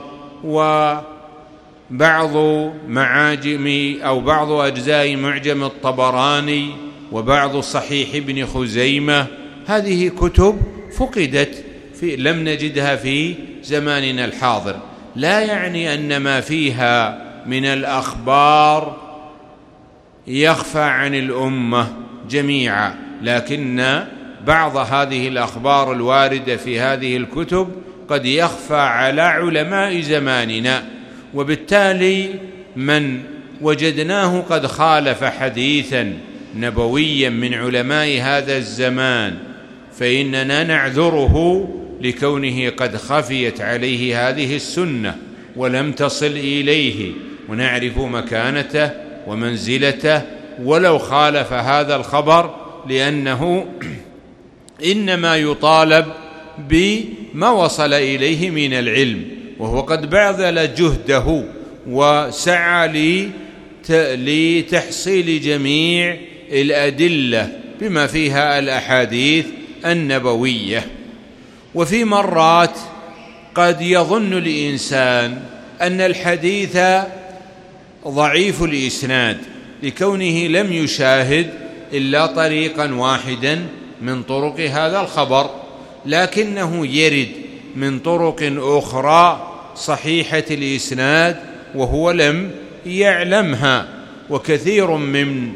[SPEAKER 2] وبعض معاجم أو بعض أجزاء معجم الطبراني، وبعض صحيح ابن خزيمة. هذه كتب فقدت لم نجدها في زماننا الحاضر، لا يعني أن ما فيها من الأخبار يخفى عن الأمة جميعا، لكن بعض هذه الأخبار الواردة في هذه الكتب قد يخفى على علماء زماننا، وبالتالي من وجدناه قد خالف حديثا نبويا من علماء هذا الزمان فإننا نعذره لكونه قد خفيت عليه هذه السنة ولم تصل إليه، ونعرف مكانته ومنزلته ولو خالف هذا الخبر، لأنه إنما يطالب بما وصل إليه من العلم، وهو قد بذل جهده وسعى لتحصيل جميع الأدلة بما فيها الأحاديث النبوية. وفي مرات قد يظن الإنسان أن الحديث ضعيف الإسناد لكونه لم يشاهد إلا طريقا واحدا من طرق هذا الخبر، لكنه يرد من طرق أخرى صحيحة الإسناد وهو لم يعلمها. وكثير من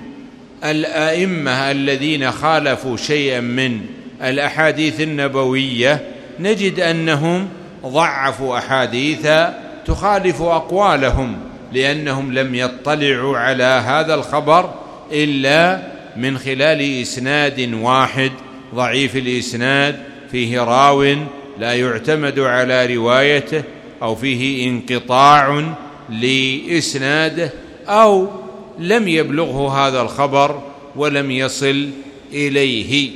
[SPEAKER 2] الأئمة الذين خالفوا شيئا من الأحاديث النبوية نجد أنهم ضعفوا أحاديث تخالف أقوالهم، لأنهم لم يطلعوا على هذا الخبر إلا من خلال إسناد واحد ضعيف الإسناد فيه راو لا يعتمد على روايته، أو فيه انقطاع لإسناده، أو لم يبلغه هذا الخبر ولم يصل إليه.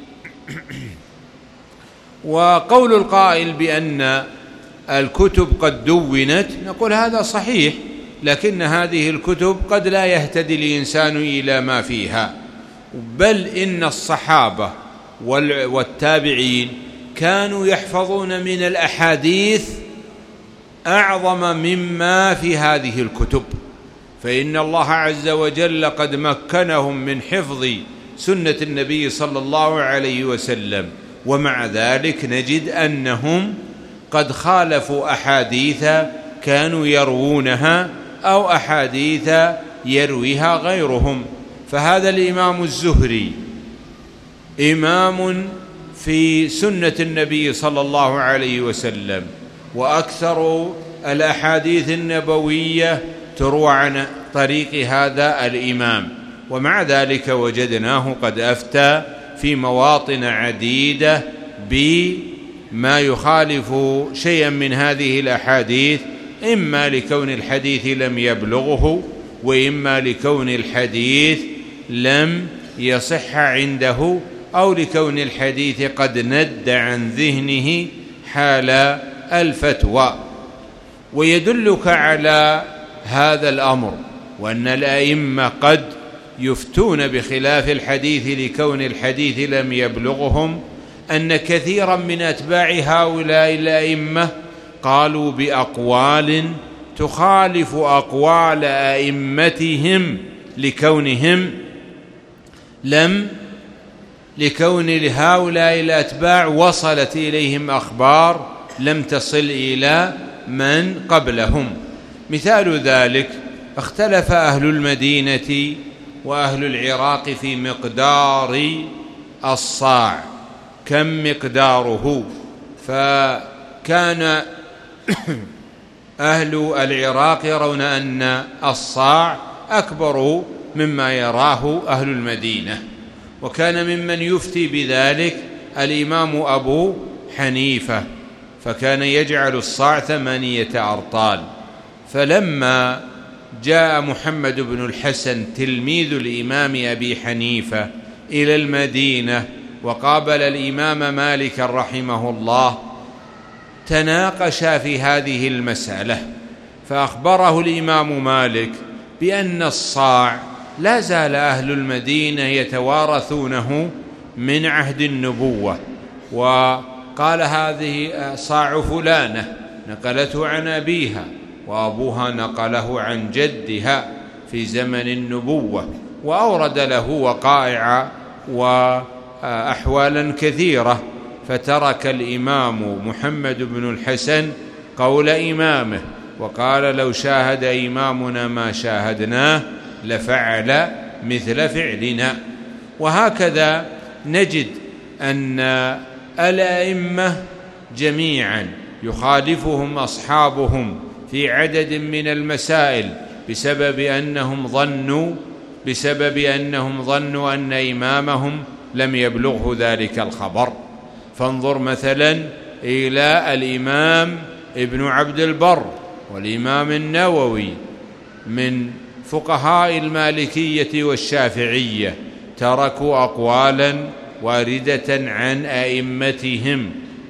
[SPEAKER 2] وقول القائل بأن الكتب قد دونت نقول هذا صحيح، لكن هذه الكتب قد لا يهتدي الإنسان إلى ما فيها، بل إن الصحابة والتابعين كانوا يحفظون من الأحاديث أعظم مما في هذه الكتب، فإن الله عز وجل قد مكنهم من حفظ سنة النبي صلى الله عليه وسلم، ومع ذلك نجد أنهم قد خالفوا أحاديث كانوا يروونها أو أحاديث يرويها غيرهم. فهذا الإمام الزهري إمام في سنة النبي صلى الله عليه وسلم، وأكثر الأحاديث النبوية تروى عن طريق هذا الإمام، ومع ذلك وجدناه قد أفتى في مواطن عديدة بما يخالف شيئا من هذه الأحاديث، إما لكون الحديث لم يبلغه، وإما لكون الحديث لم يصح عنده، أو لكون الحديث قد ند عن ذهنه حال الفتوى. ويدلك على هذا الأمر وأن الأئمة قد يفتون بخلاف الحديث لكون الحديث لم يبلغهم، أن كثيرا من أتباع هؤلاء الأئمة قالوا بأقوال تخالف أقوال أئمتهم لكون هؤلاء الأتباع وصلت إليهم أخبار لم تصل إلى من قبلهم. مثال ذلك اختلف أهل المدينة وأهل العراق في مقدار الصاع، كم مقداره؟ فكان أهل العراق يرون أن الصاع أكبر مما يراه أهل المدينة، وكان ممن يفتي بذلك الإمام أبو حنيفة، فكان يجعل الصاع 8 أرطال. فلما جاء محمد بن الحسن تلميذ الإمام أبي حنيفة إلى المدينة وقابل الإمام مالك رحمه الله، تناقشا في هذه المسألة، فأخبره الإمام مالك بأن الصاع لا زال أهل المدينة يتوارثونه من عهد النبوة، وقال هذه صاع فلانة نقلته عن أبيها، وأبوها نقله عن جدها في زمن النبوة، وأورد له وقائع وأحوالا كثيرة. فترك الإمام محمد بن الحسن قول إمامه وقال: لو شاهد إمامنا ما شاهدناه لفعل مثل فعلنا. وهكذا نجد أن الأئمة جميعا يخالفهم أصحابهم في عدد من المسائل بسبب أنهم ظنوا أن إمامهم لم يبلغه ذلك الخبر. فانظر مثلا إلى الإمام ابن عبد البر والإمام النووي من فقهاء المالكية والشافعية، تركوا أقوالا واردة عن أئمتهم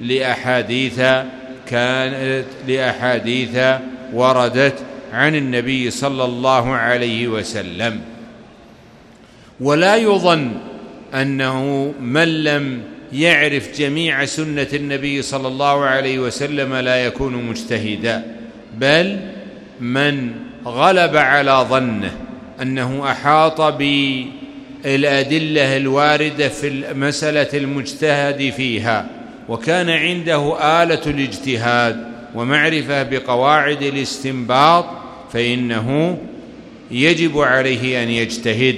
[SPEAKER 2] لأحاديث وردت عن النبي صلى الله عليه وسلم. ولا يظن أنه من لم يعرف جميع سنة النبي صلى الله عليه وسلم لا يكون مجتهدا، بل من غلب على ظنه أنه أحاط بالأدلة الواردة في المسألة المجتهد فيها، وكان عنده آلة الاجتهاد ومعرفة بقواعد الاستنباط، فإنه يجب عليه أن يجتهد،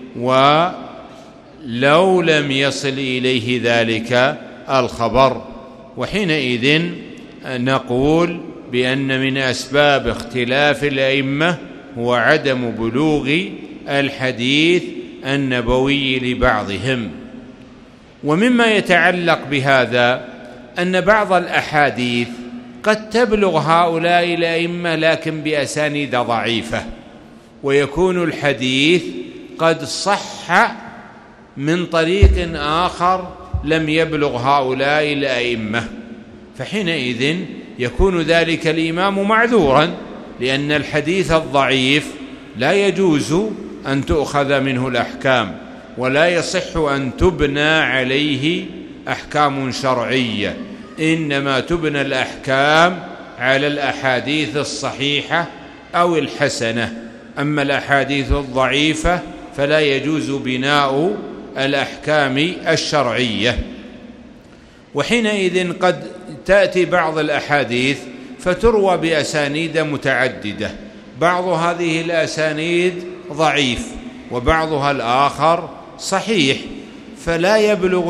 [SPEAKER 2] ولو لم يصل إليه ذلك الخبر. وحينئذ نقول بأن من أسباب اختلاف الأئمة هو عدم بلوغ الحديث النبوي لبعضهم. ومما يتعلق بهذا أن بعض الأحاديث قد تبلغ هؤلاء الأئمة لكن بأسانيد ضعيفة، ويكون الحديث قد صح من طريق آخر لم يبلغ هؤلاء الأئمة، فحينئذ يكون ذلك الإمام معذورا، لأن الحديث الضعيف لا يجوز أن تؤخذ منه الأحكام، ولا يصح أن تبنى عليه أحكام شرعية، إنما تبنى الأحكام على الأحاديث الصحيحة أو الحسنة. أما الأحاديث الضعيفة فلا يجوز بناء الأحكام الشرعية. وحينئذ قد تأتي بعض الأحاديث فتروى بأسانيد متعددة، بعض هذه الأسانيد ضعيف وبعضها الآخر صحيح، فلا يبلغ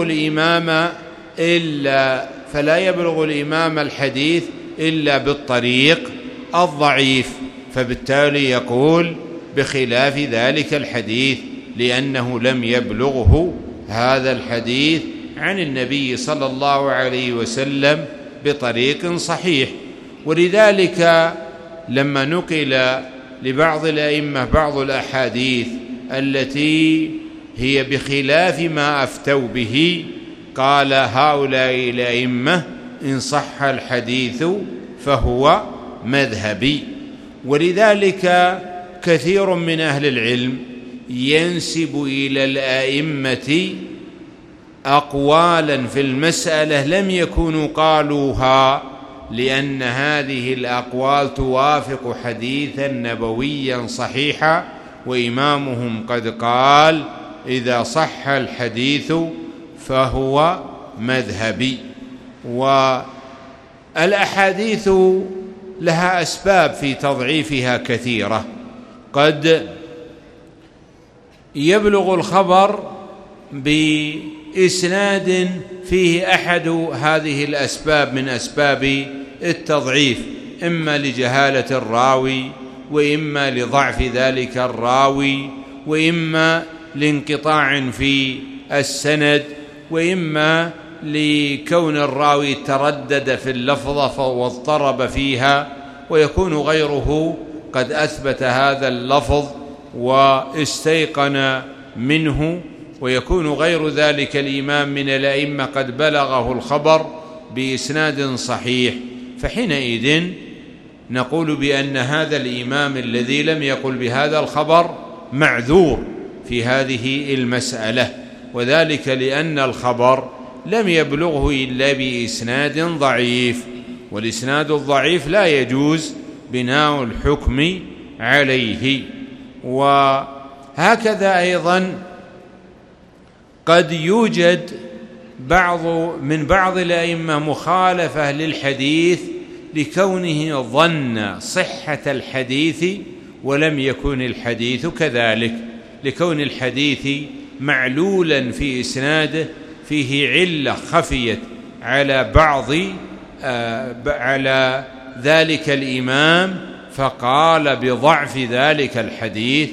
[SPEAKER 2] الإمام الحديث إلا بالطريق الضعيف، فبالتالي يقول بخلاف ذلك الحديث، لأنه لم يبلغه هذا الحديث عن النبي صلى الله عليه وسلم بطريق صحيح. ولذلك لما نقل لبعض الأئمة بعض الأحاديث التي هي بخلاف ما أفتوا به، قال هؤلاء الأئمة إن صح الحديث فهو مذهبي. ولذلك كثير من أهل العلم ينسب إلى الأئمة أقوالا في المسألة لم يكونوا قالوها، لأن هذه الأقوال توافق حديثا نبويا صحيحا، وإمامهم قد قال إذا صح الحديث فهو مذهبي. والأحاديث لها أسباب في تضعيفها كثيرة، قد يبلغ الخبر بإسناد فيه أحد هذه الأسباب من أسباب التضعيف، إما لجهالة الراوي، وإما لضعف ذلك الراوي، وإما لانقطاع في السند، وإما لكون الراوي تردد في اللفظة واضطرب فيها، ويكون غيره قد أثبت هذا اللفظ واستيقن منه، ويكون غير ذلك الإمام من الأئمة قد بلغه الخبر بإسناد صحيح، فحينئذ نقول بأن هذا الإمام الذي لم يقل بهذا الخبر معذور في هذه المسألة، وذلك لأن الخبر لم يبلغه إلا بإسناد ضعيف، والإسناد الضعيف لا يجوز بناء الحكم عليه. وهكذا أيضا قد يوجد من بعض الأئمة مخالفة للحديث لكونه ظن صحة الحديث ولم يكن الحديث كذلك، لكون الحديث معلولا في إسناده، فيه علة خفيت على ذلك الإمام، فقال بضعف ذلك الحديث،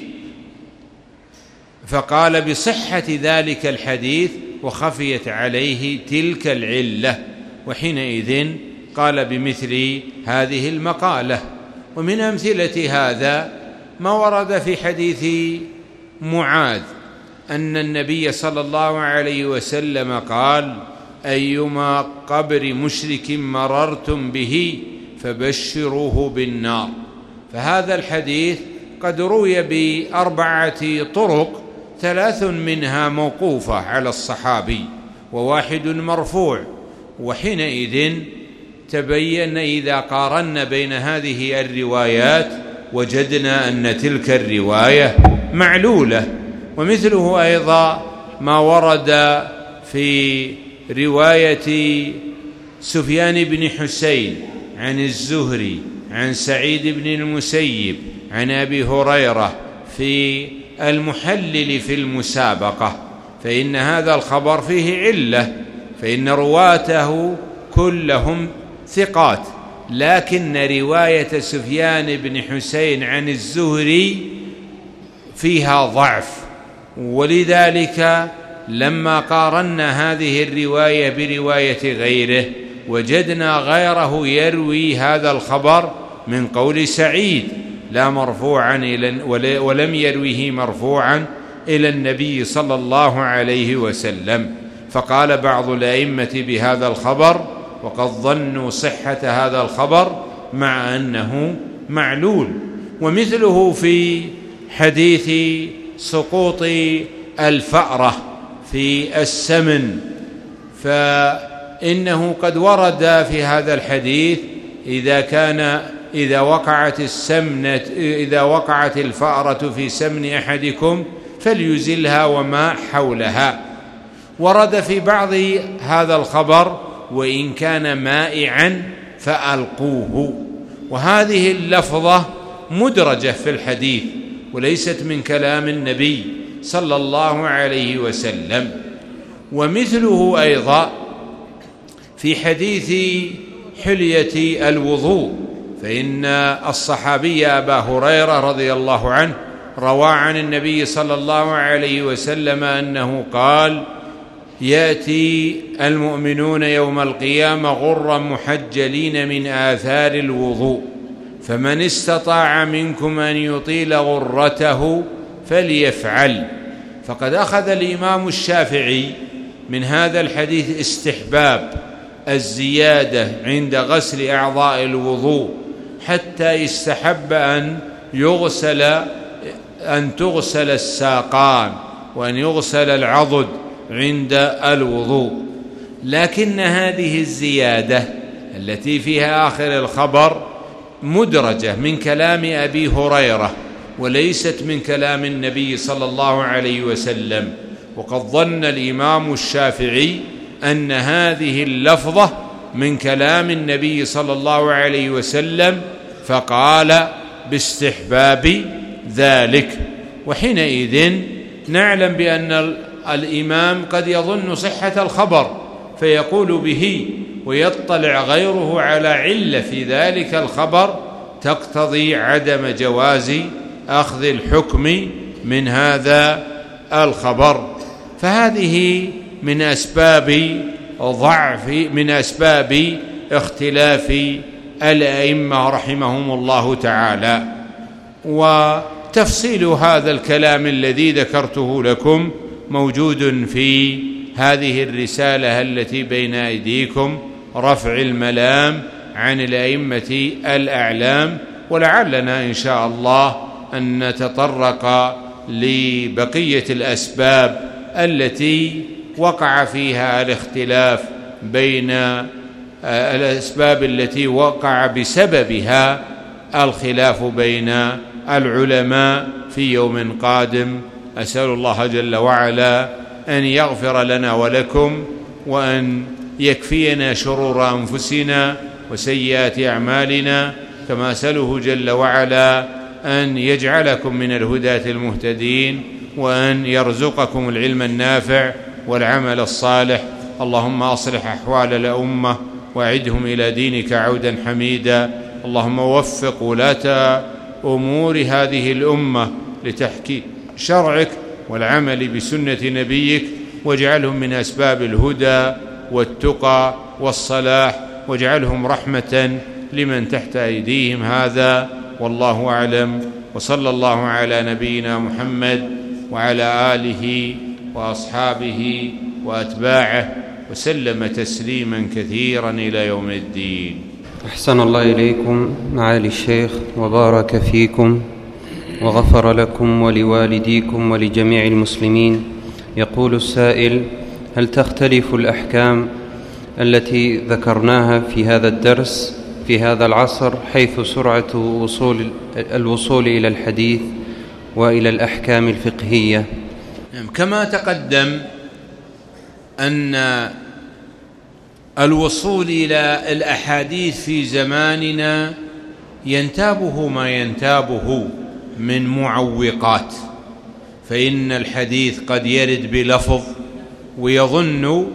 [SPEAKER 2] فقال بصحة ذلك الحديث وخفيت عليه تلك العلة، وحينئذ قال بمثل هذه المقالة. ومن أمثلة هذا ما ورد في حديث معاذ أن النبي صلى الله عليه وسلم قال: أيما قبر مشرك مررتم به فبشروه بالنار. فهذا الحديث قد روي ب4 طرق، 3 منها موقوفة على الصحابي و1 مرفوع، وحينئذ تبين إذا قارنا بين هذه الروايات وجدنا أن تلك الرواية معلولة. ومثله أيضا ما ورد في رواية سفيان بن حسين عن الزهري عن سعيد بن المسيب عن أبي هريرة في المحلل في المسابقة، فإن هذا الخبر فيه علة، فإن رواته كلهم ثقات، لكن رواية سفيان بن حسين عن الزهري فيها ضعف، ولذلك لما قارنا هذه الرواية برواية غيره وجدنا غيره يروي هذا الخبر من قول سعيد لا مرفوعا ولم يرويه مرفوعا إلى النبي صلى الله عليه وسلم، فقال بعض الأئمة بهذا الخبر وقد ظنوا صحة هذا الخبر مع أنه معلول. ومثله في حديث سقوط الفأرة في السمن، فإنه قد ورد في هذا الحديث إذا وقعت الفأرة في سمن أحدكم فليزلها وما حولها. ورد في بعض هذا الخبر وإن كان مائعا فألقوه، وهذه اللفظة مدرجة في الحديث وليست من كلام النبي صلى الله عليه وسلم. ومثله أيضا في حديث حلية الوضوء، فإن الصحابي أبا هريرة رضي الله عنه روى عن النبي صلى الله عليه وسلم أنه قال: يأتي المؤمنون يوم القيامة غرا محجلين من آثار الوضوء، فمن استطاع منكم أن يطيل غرته فليفعل. فقد أخذ الإمام الشافعي من هذا الحديث استحباب الزيادة عند غسل أعضاء الوضوء، حتى استحب أن تغسل الساقان وأن يغسل العضد عند الوضوء. لكن هذه الزيادة التي فيها آخر الخبر مدرجة من كلام أبي هريرة وليست من كلام النبي صلى الله عليه وسلم، وقد ظن الإمام الشافعي أن هذه اللفظة من كلام النبي صلى الله عليه وسلم، فقال باستحباب ذلك. وحينئذ نعلم بأن الإمام قد يظن صحة الخبر فيقول به، ويطلع غيره على علة في ذلك الخبر تقتضي عدم جواز أخذ الحكم من هذا الخبر. فهذه من أسباب اختلاف الأئمة رحمهم الله تعالى. وتفصيل هذا الكلام الذي ذكرته لكم موجود في هذه الرسالة التي بين أيديكم، رفع الملام عن الأئمة الأعلام. ولعلنا إن شاء الله أن نتطرق لبقية الأسباب التي وقع فيها الاختلاف، بين الأسباب التي وقع بسببها الخلاف بين العلماء في يوم قادم. أسأل الله جل وعلا أن يغفر لنا ولكم، وأن يكفينا شرور أنفسنا وسيئات أعمالنا، كما أسأله جل وعلا أن يجعلكم من الهداة المهتدين، وأن يرزقكم العلم النافع والعمل الصالح. اللهم أصلح أحوال الأمة وأعدهم إلى دينك عودا حميدا. اللهم وفق ولاة أمور هذه الأمة لتحكيم شرعك والعمل بسنة نبيك، واجعلهم من أسباب الهدى والتقى والصلاح، واجعلهم رحمة لمن تحت أيديهم. هذا والله أعلم، وصلى الله على نبينا محمد وعلى آله وأصحابه وأتباعه وسلم تسليما كثيرا إلى يوم الدين.
[SPEAKER 3] أحسن الله إليكم معالي الشيخ وبارك فيكم وغفر لكم ولوالديكم ولجميع المسلمين. يقول السائل: هل تختلف الأحكام التي ذكرناها في هذا الدرس في هذا العصر، حيث سرعة الوصول إلى الحديث وإلى الأحكام الفقهية؟
[SPEAKER 2] كما تقدم أن الوصول إلى الأحاديث في زماننا ينتابه ما ينتابه من معوقات، فإن الحديث قد يرد بلفظ ويظن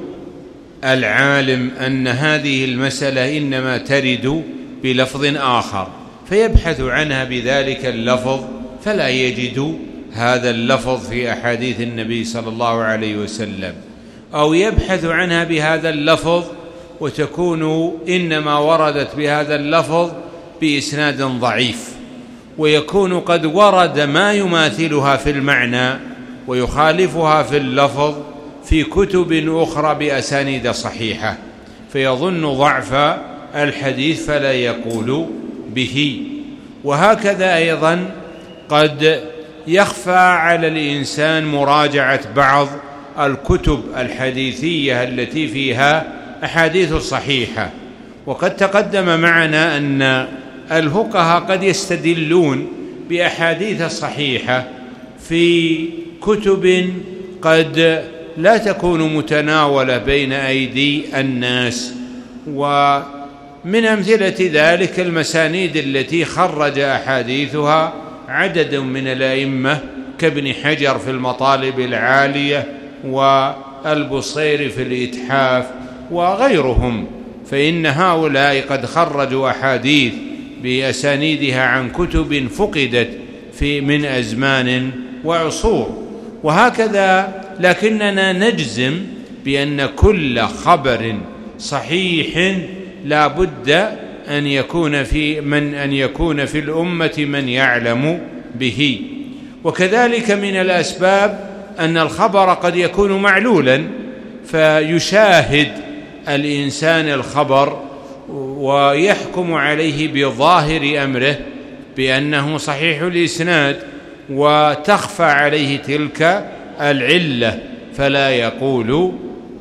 [SPEAKER 2] العالم أن هذه المسألة إنما ترد بلفظ آخر، فيبحث عنها بذلك اللفظ فلا يجد هذا اللفظ في أحاديث النبي صلى الله عليه وسلم، أو يبحث عنها بهذا اللفظ وتكون إنما وردت بهذا اللفظ بإسناد ضعيف، ويكون قد ورد ما يماثلها في المعنى ويخالفها في اللفظ في كتب أخرى بأسانيد صحيحة، فيظن ضعف الحديث فلا يقول به. وهكذا أيضا قد يخفى على الإنسان مراجعة بعض الكتب الحديثية التي فيها أحاديث صحيحة، وقد تقدم معنا أن الفقهاء قد يستدلون بأحاديث صحيحة في كتب قد لا تكون متناولة بين أيدي الناس. ومن أمثلة ذلك المسانيد التي خرج أحاديثها عدد من الأئمة كابن حجر في المطالب العالية والبصير في الإتحاف وغيرهم، فإن هؤلاء قد خرجوا أحاديث بأسانيدها عن كتب فقدت من أزمان وعصور. وهكذا لكننا نجزم بأن كل خبر صحيح لا بد أن يكون في الأمة من يعلم به. وكذلك من الأسباب أن الخبر قد يكون معلولا، فيشاهد الإنسان الخبر ويحكم عليه بظاهر أمره بأنه صحيح الإسناد، وتخفى عليه تلك العلة فلا يقول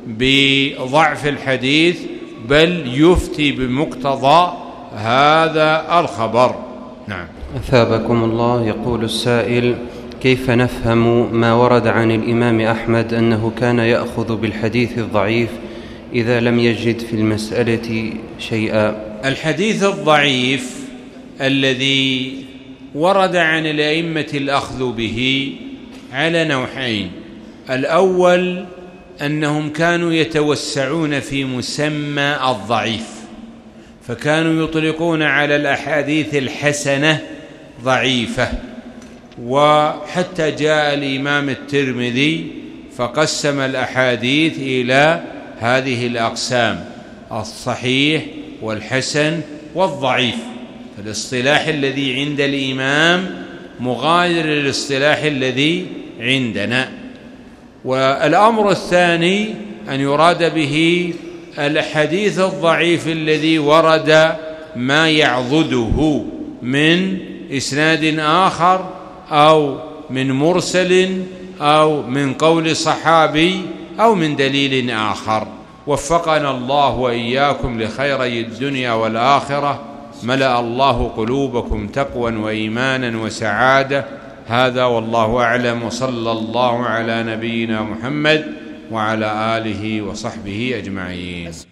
[SPEAKER 2] بضعف الحديث، بل يفتي بمقتضى هذا الخبر. نعم.
[SPEAKER 3] أثابكم الله. يقول السائل: كيف نفهم ما ورد عن الإمام أحمد أنه كان يأخذ بالحديث الضعيف إذا لم يجد في المسألة شيئا؟
[SPEAKER 2] الحديث الضعيف الذي ورد عن الأئمة الأخذ به على نوعين: الأول أنهم كانوا يتوسعون في مسمى الضعيف، فكانوا يطلقون على الأحاديث الحسنة ضعيفة. وحتى جاء الإمام الترمذي فقسم الأحاديث إلى هذه الأقسام: الصحيح والحسن والضعيف. فالاصطلاح الذي عند الإمام مغاير للاصطلاح الذي عندنا. والأمر الثاني أن يراد به الحديث الضعيف الذي ورد ما يعضده من إسناد آخر أو من مرسل أو من قول صحابي أو من دليل آخر. وفقنا الله وإياكم لخيري الدنيا والآخرة. ملأ الله قلوبكم تقوى وإيمانا وسعادة. هذا والله أعلم، وصلى الله على نبينا محمد وعلى آله وصحبه أجمعين.